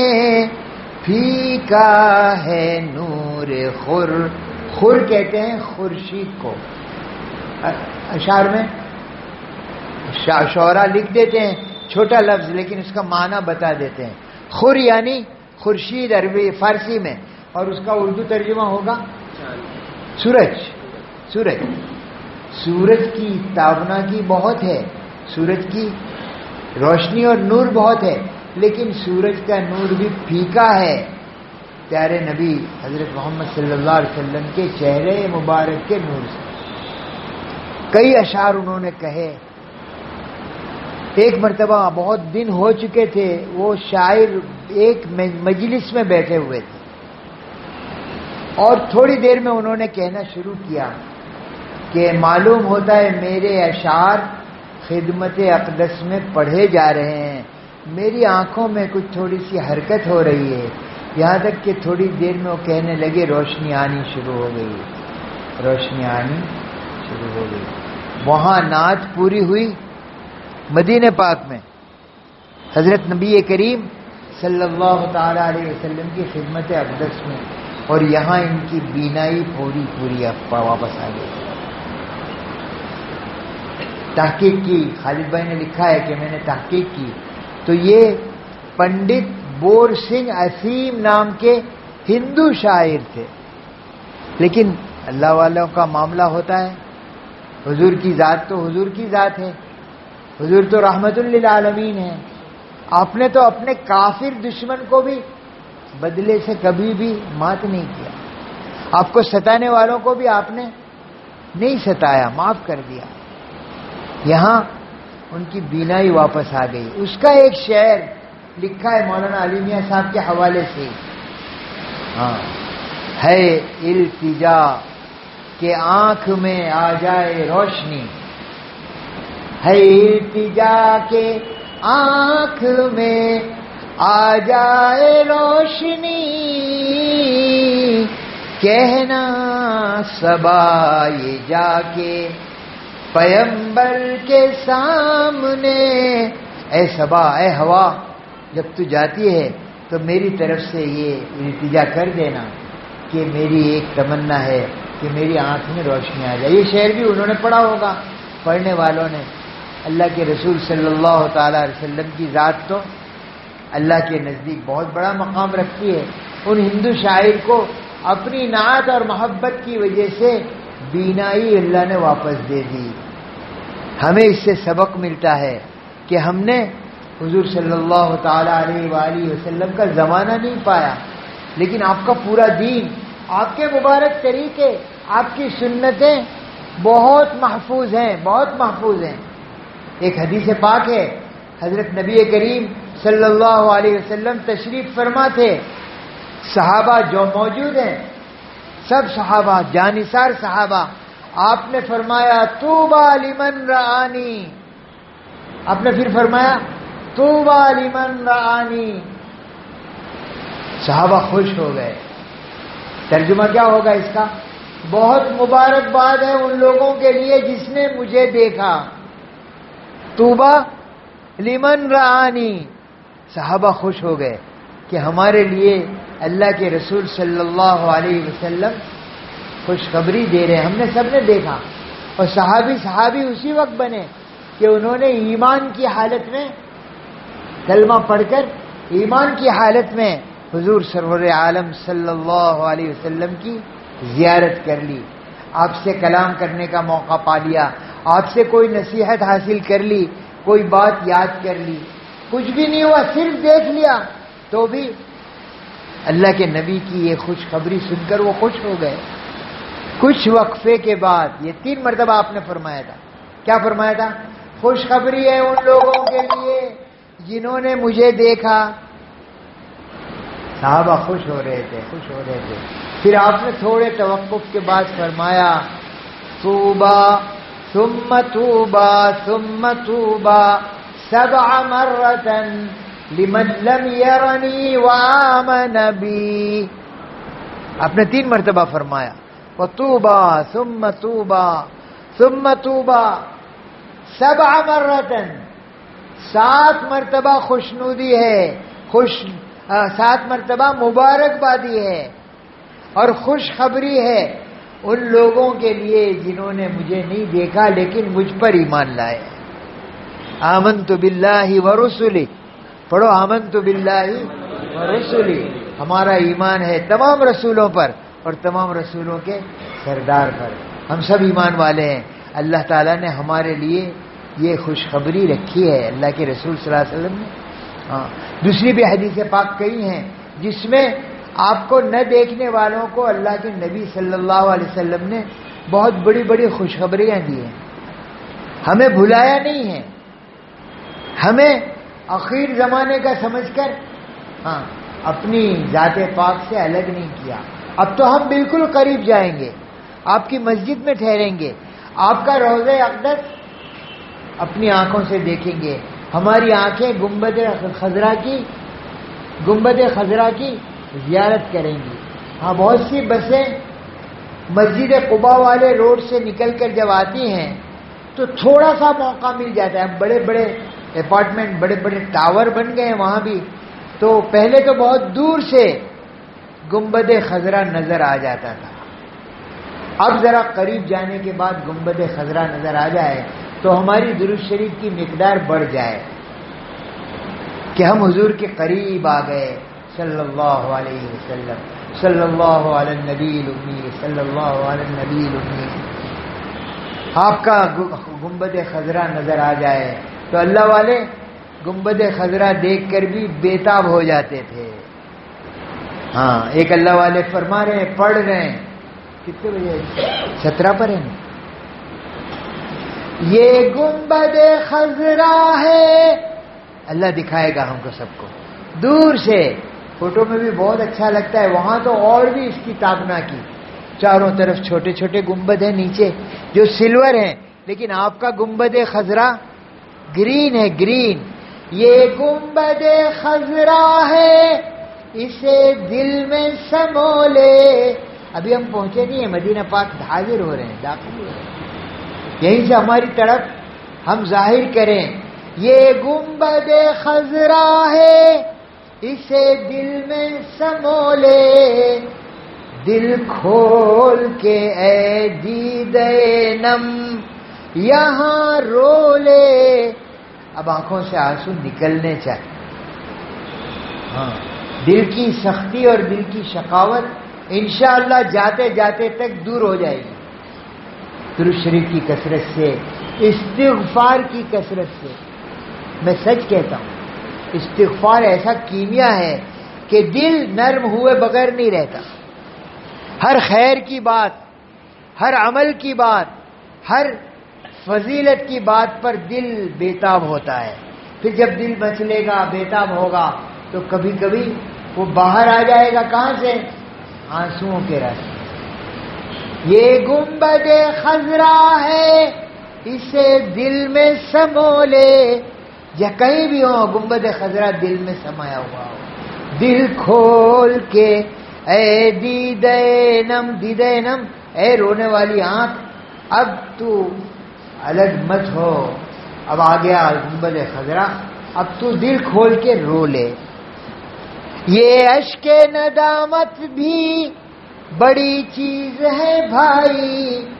[SPEAKER 1] پھیکا ہے نور خور۔ خور کہتے ہیں خورشید کو، اشعار میں شعراء لکھ دیتے ہیں چھوٹا لفظ لیکن اس کا معنی بتا دیتے ہیں۔ خور یعنی خورشید عربی فارسی میں، اور اس کا اردو ترجمہ ہوگا سورج۔ سورج سورج کی تابنا کی بہت ہے، سورج کی روشنی اور نور بہت ہے، لیکن سورج کا نور بھی پھیکا ہے پیارے نبی حضرت محمد صلی اللہ علیہ وسلم کے چہرے مبارک کے نور سے۔ کئی اشعار انہوں نے کہے۔ ایک مرتبہ بہت دن ہو چکے تھے، وہ شاعر ایک مجلس میں بیٹھے ہوئے تھے اور تھوڑی دیر میں انہوں نے کہنا شروع کیا کہ معلوم ہوتا ہے میرے اشعار خدمت اقدس میں پڑھے جا رہے ہیں، میری آنکھوں میں کچھ تھوڑی سی حرکت ہو رہی ہے، یہاں تک کہ تھوڑی دیر میں وہ کہنے لگے روشنی آنی شروع ہو گئی، روشنی آنی شروع ہو گئی۔ وہاں نعت پوری ہوئی مدینہ پاک میں حضرت نبی کریم صلی اللہ تعالی علیہ وسلم کی خدمت اقدس میں، اور یہاں ان کی بینائی پوری پوری واپس آ گئی۔ تحقیق کی، خالد بھائی نے لکھا ہے کہ میں نے تحقیق کی تو یہ پنڈت بور سنگھ اسیم نام کے ہندو شاعر تھے، لیکن اللہ والوں کا معاملہ ہوتا ہے، حضور کی ذات تو حضور کی ذات ہے، حضور تو رحمت للعالمین ہے۔ آپ نے تو اپنے کافر دشمن کو بھی بدلے سے کبھی بھی مات نہیں کیا، آپ کو ستانے والوں کو بھی آپ نے نہیں ستایا، معاف کر دیا۔ یہاں ان کی بینائی واپس آ گئی۔ اس کا ایک شعر لکھا ہے مولانا علی میاں صاحب کے حوالے سے، ہاں، ہے التجا کہ آنکھ میں آ جائے روشنی، ہے التجا کہ آنکھ میں آ جائے روشنی، کہنا صبا یہ جا کے پیمبر کے سامنے، اے صبا، اے ہوا، جب تو جاتی ہے تو میری طرف سے یہ التجا کر دینا کہ میری ایک تمنا ہے کہ میری آنکھ میں روشنی آ جائے۔ یہ شعر بھی انہوں نے پڑھا ہوگا پڑھنے والوں نے۔ اللہ کے رسول صلی اللہ تعالی علیہ وسلم کی ذات تو اللہ کے نزدیک بہت بڑا مقام رکھتی ہے۔ ان ہندو شاعر کو اپنی نعت اور محبت کی وجہ سے بینائی اللہ نے واپس دے دی۔ ہمیں اس سے سبق ملتا ہے کہ ہم نے حضور صلی اللہ تعالی علیہ وآلہ وسلم کا زمانہ نہیں پایا، لیکن آپ کا پورا دین، آپ کے مبارک طریقے، آپ کی سنتیں بہت محفوظ ہیں، بہت محفوظ ہیں۔ ایک حدیث پاک ہے، حضرت نبی کریم صلی اللہ علیہ وسلم تشریف فرما تھے، صحابہ جو موجود ہیں سب صحابہ، جانثار صحابہ، آپ نے فرمایا طوبی لمن رآنی، آپ نے پھر فرمایا طوبی لمن رآنی، صحابہ خوش ہو گئے۔ ترجمہ کیا ہوگا اس کا؟ بہت مبارکباد ہے ان لوگوں کے لیے جس نے مجھے دیکھا، طوبی لمن رآنی، صحابہ خوش ہو گئے کہ ہمارے لیے اللہ کے رسول صلی اللہ علیہ وسلم خوشخبری دے رہے ہیں، ہم نے سب نے دیکھا۔ اور صحابی صحابی اسی وقت بنے کہ انہوں نے ایمان کی حالت میں کلمہ پڑھ کر ایمان کی حالت میں حضور سرور عالم صلی اللہ علیہ وسلم کی زیارت کر لی، آپ سے کلام کرنے کا موقع پا لیا، آپ سے کوئی نصیحت حاصل کر لی، کوئی بات یاد کر لی، کچھ بھی نہیں ہوا، صرف دیکھ لیا تو بھی اللہ کے نبی کی یہ خوشخبری سن کر وہ خوش ہو گئے۔ کچھ وقفے کے بعد یہ تین مرتبہ آپ نے فرمایا تھا، کیا فرمایا تھا؟ خوشخبری ہے ان لوگوں کے لیے جنہوں نے مجھے دیکھا، صحابہ خوش ہو رہے تھے خوش ہو رہے تھے پھر آپ نے تھوڑے توقف کے بعد فرمایا طوبا ثم طوبا ثم طوبا سبع مرة لمن لم يرني وآمن بي. آپ نے تین مرتبہ فرمایا وطوبا ثم طوبا ثم طوبا سبع مرة، سات مرتبہ خوشنودی ہے، خوش سات مرتبہ مبارکبادی ہے اور خوشخبری ہے ان لوگوں کے لیے جنہوں نے مجھے نہیں دیکھا لیکن مجھ پر ایمان لائے. آمنت باللہ ورسلہ، پڑھو آمنت باللہ ورسلہ. ہمارا ایمان ہے تمام رسولوں پر اور تمام رسولوں کے سردار پر. ہم سب ایمان والے ہیں. اللہ تعالیٰ نے ہمارے لیے یہ خوشخبری رکھی ہے اللہ کے رسول صلی اللہ علیہ وسلم نے. ہاں دوسری بھی حدیث پاک کئی ہیں جس میں آپ کو نہ دیکھنے والوں کو اللہ کے نبی صلی اللہ علیہ وسلم نے بہت بڑی بڑی خوشخبریاں دی ہیں. ہمیں بھلایا نہیں ہے، ہمیں اخیر زمانے کا سمجھ کر ہاں اپنی ذات پاک سے الگ نہیں کیا. اب تو ہم بالکل قریب جائیں گے، آپ کی مسجد میں ٹھہریں گے، آپ کا روضہ اقدس اپنی آنکھوں سے دیکھیں گے. ہماری آنکھیں گنبد خضرا کی گنبد خضرا کی زیارت کریں گی. ہاں بہت سی بسیں مسجد قباء والے روڈ سے نکل کر جب آتی ہیں تو تھوڑا سا موقع مل جاتا ہے. اب بڑے بڑے اپارٹمنٹ بڑے بڑے ٹاور بن گئے ہیں وہاں بھی، تو پہلے تو بہت دور سے گنبد خضرا نظر آ جاتا تھا. اب ذرا قریب جانے کے بعد گنبد خضرا نظر آ جائے تو ہماری درود شریف کی مقدار بڑھ جائے کہ ہم حضور کے قریب آ گئے صلی اللہ علیہ وسلم. صلی اللہ علی النبی الامی، صلی اللہ علی النبی الامی. آپ کا گنبد خضرا نظر آ جائے تو اللہ والے گنبد خضرا دیکھ کر بھی بےتاب ہو جاتے تھے. ہاں ایک اللہ والے فرما رہے ہیں، پڑھ رہے ہیں، کتنے بجے؟ سترہ پر ہے. یہ گنبد خضرا ہے، اللہ دکھائے گا ہم کو سب کو دور سے. فوٹو میں بھی بہت اچھا لگتا ہے. وہاں تو اور بھی اس کی تابنا کی، چاروں طرف چھوٹے چھوٹے گنبد ہیں نیچے جو سلور ہیں، لیکن آپ کا گنبد خضرا گرین ہے، گرین. یہ گنبد خضرا ہے اسے دل میں سمو لے. ابھی ہم پہنچے نہیں ہیں مدینہ پاک، حاضر ہو رہے ہیں، داخل ہو رہے ہیں. یہیں سے ہماری طرف ہم ظاہر کریں یہ گنبد خضرا ہے اسے دل میں سمو لے. دل کھول کے اے دیدے نم یہاں رو لے. اب آنکھوں سے آنسو نکلنے چاہیے. ہاں دل کی سختی اور دل کی شقاوت انشاءاللہ جاتے جاتے تک دور ہو جائے گی درود شریف کی کثرت سے، استغفار کی کثرت سے. میں سچ کہتا ہوں استغفار ایسا کیمیا ہے کہ دل نرم ہوئے بغیر نہیں رہتا. ہر خیر کی بات، ہر عمل کی بات، ہر فضیلت کی بات پر دل بےتاب ہوتا ہے. پھر جب دل مچلے گا، بےتاب ہوگا تو کبھی کبھی وہ باہر آ جائے گا. کہاں سے؟ آنسوؤں کے راستے. یہ گنبد خضرا ہے اسے دل میں سمو لے. یا کہیں بھی ہو گنبد خضرا دل میں سمایا ہوا ہو. دل کھول کے اے دیدے نم، دیدے نم اے رونے والی آنکھ، اب تو الگ مت ہو. اب آ گیا گنبد خضرا، اب تو دل کھول کے رو لے. یہ اشک ندامت بھی بڑی چیز ہے بھائی.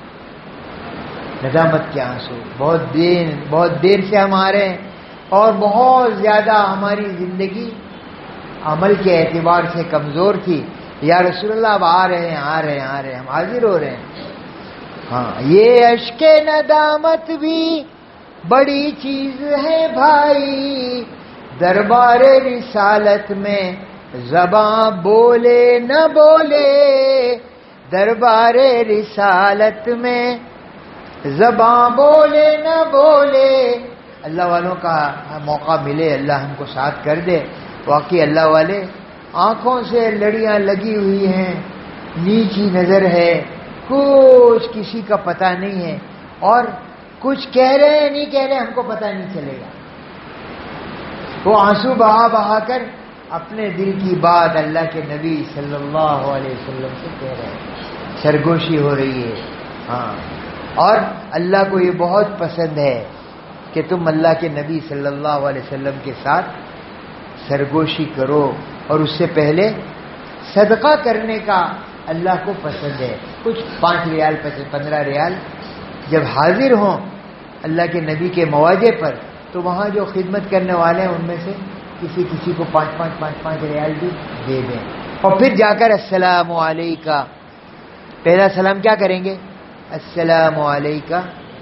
[SPEAKER 1] ندامت کے آنسو بہت دیر بہت دیر سے ہم آ رہے ہیں اور بہت زیادہ ہماری زندگی عمل کے اعتبار سے کمزور تھی. یا رسول اللہ اب آ رہے ہیں آ رہے ہیں آ رہے ہیں ہم حاضر ہو رہے ہیں. ہاں یہ اشک ندامت بھی بڑی چیز ہے بھائی. دربار رسالت میں زباں بولے نہ بولے، دربار رسالت میں زباں بولے نہ بولے. اللہ والوں کا موقع ملے، اللہ ہم کو ساتھ کر دے. واقعی اللہ والے آنکھوں سے لڑیاں لگی ہوئی ہیں، نیچی نظر ہے، کچھ کسی کا پتہ نہیں ہے، اور کچھ کہہ رہے ہیں نہیں کہہ رہے ہم کو پتہ نہیں چلے گا. وہ آنسو بہا بہا کر اپنے دل کی بات اللہ کے نبی صلی اللہ علیہ وسلم سے کہہ رہے ہیں، سرگوشی ہو رہی ہے. ہاں، اور اللہ کو یہ بہت پسند ہے کہ تم اللہ کے نبی صلی اللہ علیہ وسلم کے ساتھ سرگوشی کرو، اور اس سے پہلے صدقہ کرنے کا اللہ کو پسند ہے. کچھ پانچ ریال پندرہ ریال جب حاضر ہوں اللہ کے نبی کے مواضع پر، تو وہاں جو خدمت کرنے والے ہیں ان میں سے کسی کسی کو پانچ پانچ پانچ پانچ ریال بھی دے دیں، اور پھر جا کر السلام علیکہ، پہلا سلام کیا کریں گے؟ السلام علیکہ،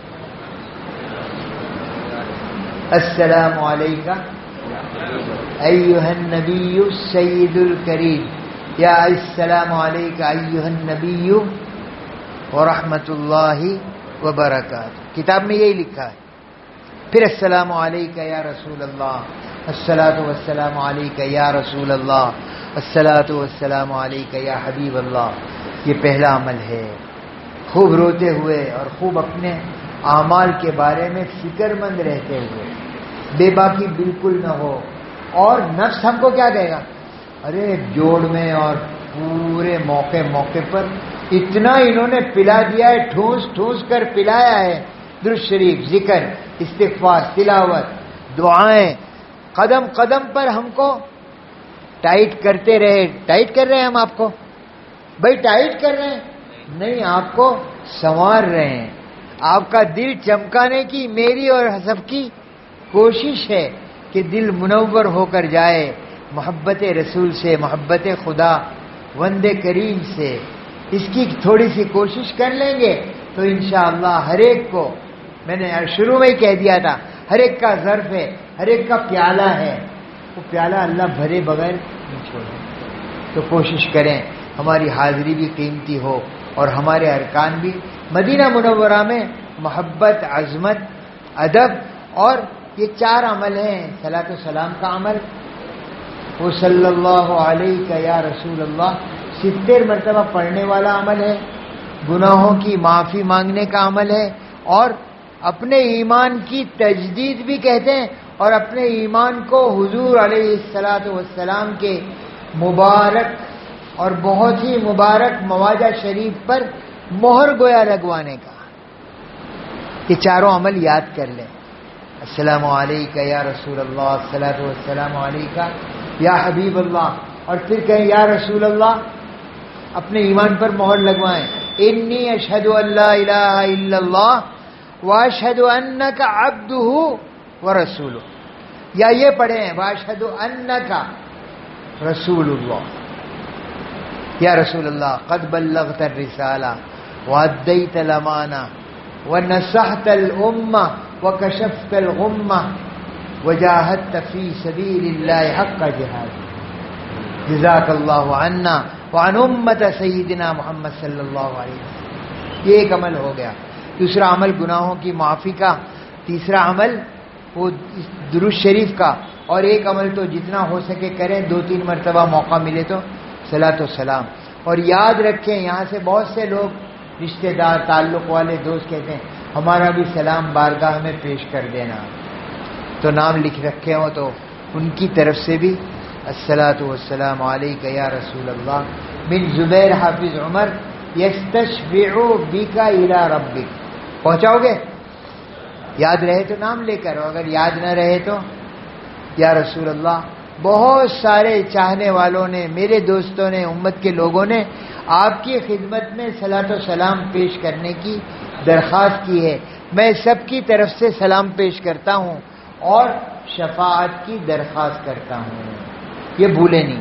[SPEAKER 1] السلام علیکہ ایھا النبی السید الکریم، یا السلام علیکہ ایھا النبی ورحمۃ اللہ وبرکاتہ. کتاب میں یہی لکھا ہے. پھر السلام علیکہ یا رسول اللہ، الصلاۃ والسلام علیکہ یا رسول اللہ، الصلاۃ والسلام علیکہ یا حبیب اللہ. یہ پہلا عمل ہے. خوب روتے ہوئے اور خوب اپنے اعمال کے بارے میں فکر مند رہتے ہوئے، بے باکی بالکل نہ ہو. اور نفس ہم کو کیا کہے گا؟ ارے جوڑ میں اور پورے موقع موقع پر اتنا انہوں نے پلا دیا ہے، ٹھوس ٹھوس کر پلایا ہے. درود شریف، ذکر، استغفار، تلاوت، دعائیں، قدم قدم پر ہم کو ٹائٹ کرتے رہے. ٹائٹ کر رہے ہیں ہم آپ کو؟ بھائی ٹائٹ کر رہے ہیں نہیں، آپ کو سنوار رہے ہیں. آپ کا دل چمکانے کی میری اور سب کی کوشش ہے کہ دل منور ہو کر جائے محبت رسول سے، محبت خدا وند کریم سے. اس کی تھوڑی سی کوشش کر لیں گے تو انشاءاللہ ہر ایک کو، میں نے شروع میں ہی کہہ دیا تھا، ہر ایک کا ظرف ہے، ہر ایک کا پیالہ ہے. وہ پیالہ اللہ بھرے بغیر نہیں چھوڑے. تو کوشش کریں ہماری حاضری بھی قیمتی ہو اور ہمارے ارکان بھی. مدینہ منورہ میں محبت، عظمت، ادب اور یہ چار عمل ہیں. صلاۃ و سلام کا عمل، وہ صلی اللہ علیہ یا رسول اللہ ستر مرتبہ پڑھنے والا عمل ہے. گناہوں کی معافی مانگنے کا عمل ہے، اور اپنے ایمان کی تجدید بھی کہتے ہیں، اور اپنے ایمان کو حضور علیہ الصلاۃ والسلام کے مبارک اور بہت ہی مبارک مواجہ شریف پر مہر گویا لگوانے کا. یہ چاروں عمل یاد کر لیں. السلام علیکہ یا رسول اللہ، الصلاۃ والسلام علیکہ یا حبیب اللہ، اور پھر کہیں یا رسول اللہ، اپنے ایمان پر مہر لگوائیں. انی اشہد ان لا الہ الا اللہ واشہد انک عبدہ ورسولہ، یا یہ پڑھیں واشہد انک رسول اللہ. یا رسول اللہ قد بلغت الرسالہ وادیت الامانہ ونصحت الامہ وکشفت الغمہ وجاہدت فی سبیل اللہ حق جہاد، جزاک اللہ عنا وعن امت سیدنا محمد صلی اللہ علیہ وسلم. یہ ایک عمل ہو گیا. دوسرا عمل گناہوں کی معافی کا. تیسرا عمل وہ درود شریف کا. اور ایک عمل تو جتنا ہو سکے کریں، دو تین مرتبہ موقع ملے تو صلاۃ و سلام. اور یاد رکھیں، یہاں سے بہت سے لوگ رشتہ دار، تعلق والے، دوست کہتے ہیں ہمارا بھی سلام بارگاہ میں پیش کر دینا. تو نام لکھ رکھے ہو تو ان کی طرف سے بھی الصلاۃ والسلام علیکہ یا رسول اللہ من زبیر حافظ عمر یستشفع بک الی ربک پہنچاؤ گے. یاد رہے تو نام لے کر، اگر یاد نہ رہے تو یا رسول اللہ. بہت سارے چاہنے والوں نے، میرے دوستوں نے، امت کے لوگوں نے آپ کی خدمت میں صلاۃ و سلام پیش کرنے کی درخواست کی ہے. میں سب کی طرف سے سلام پیش کرتا ہوں اور شفاعت کی درخواست کرتا ہوں. یہ بھولے نہیں،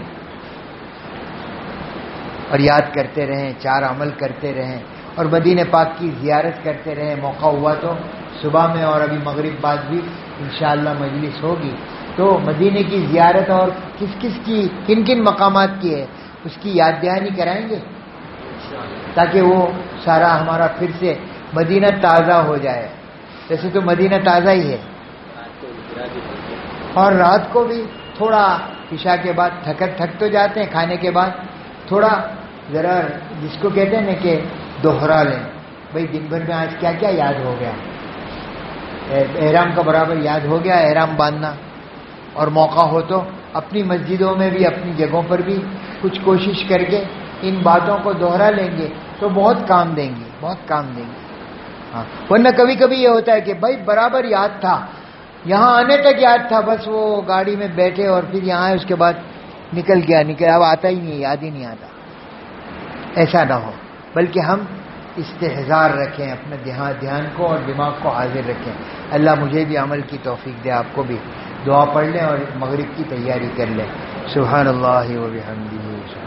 [SPEAKER 1] اور یاد کرتے رہیں، چار عمل کرتے رہیں، اور مدینہ پاک کی زیارت کرتے رہیں. موقع ہوا تو صبح میں اور ابھی مغرب بعد بھی انشاءاللہ مجلس ہوگی، تو مدینے کی زیارت اور کس کس کی، کن کن مقامات کی ہے اس کی یاد دہانی کرائیں گے، تاکہ وہ سارا ہمارا پھر سے مدینہ تازہ ہو جائے. ویسے تو مدینہ تازہ ہی ہے، اور رات کو بھی تھوڑا عشاء کے بعد تھک تھک تو جاتے ہیں، کھانے کے بعد تھوڑا ذرا جس کو کہتے ہیں نا کہ دوہرا لیں، بھائی دن بھر میں آج کیا کیا یاد ہو گیا، احرام کا برابر یاد ہو گیا، احرام باندھنا، اور موقع ہو تو اپنی مسجدوں میں بھی اپنی جگہوں پر بھی کچھ کوشش کر کے ان باتوں کو دوہرا لیں گے تو بہت کام دیں گے، بہت کام دیں گے. ہاں ورنہ کبھی کبھی یہ ہوتا ہے کہ بھائی برابر یاد تھا، یہاں آنے تک یاد تھا، بس وہ گاڑی میں بیٹھے اور پھر یہاں آئے، اس کے بعد نکل گیا نکل اب آتا ہی نہیں، یاد ہی نہیں آتا. ایسا نہ ہو، بلکہ ہم استحضار رکھیں اپنے دھیان کو اور دماغ کو حاضر رکھیں. اللہ مجھے بھی عمل کی توفیق دے، آپ کو بھی. دعا پڑھ لیں اور مغرب کی تیاری کر لیں. سبحان اللہ و بحمدہ.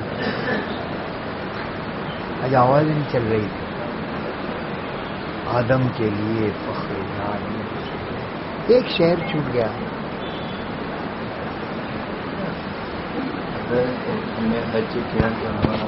[SPEAKER 1] آج آواز نہیں چل رہی تھی. آدم کے لیے فخر عالم، ایک شعر چھوٹ گیا.
[SPEAKER 2] ہم نے حج کیا کہ ہمارا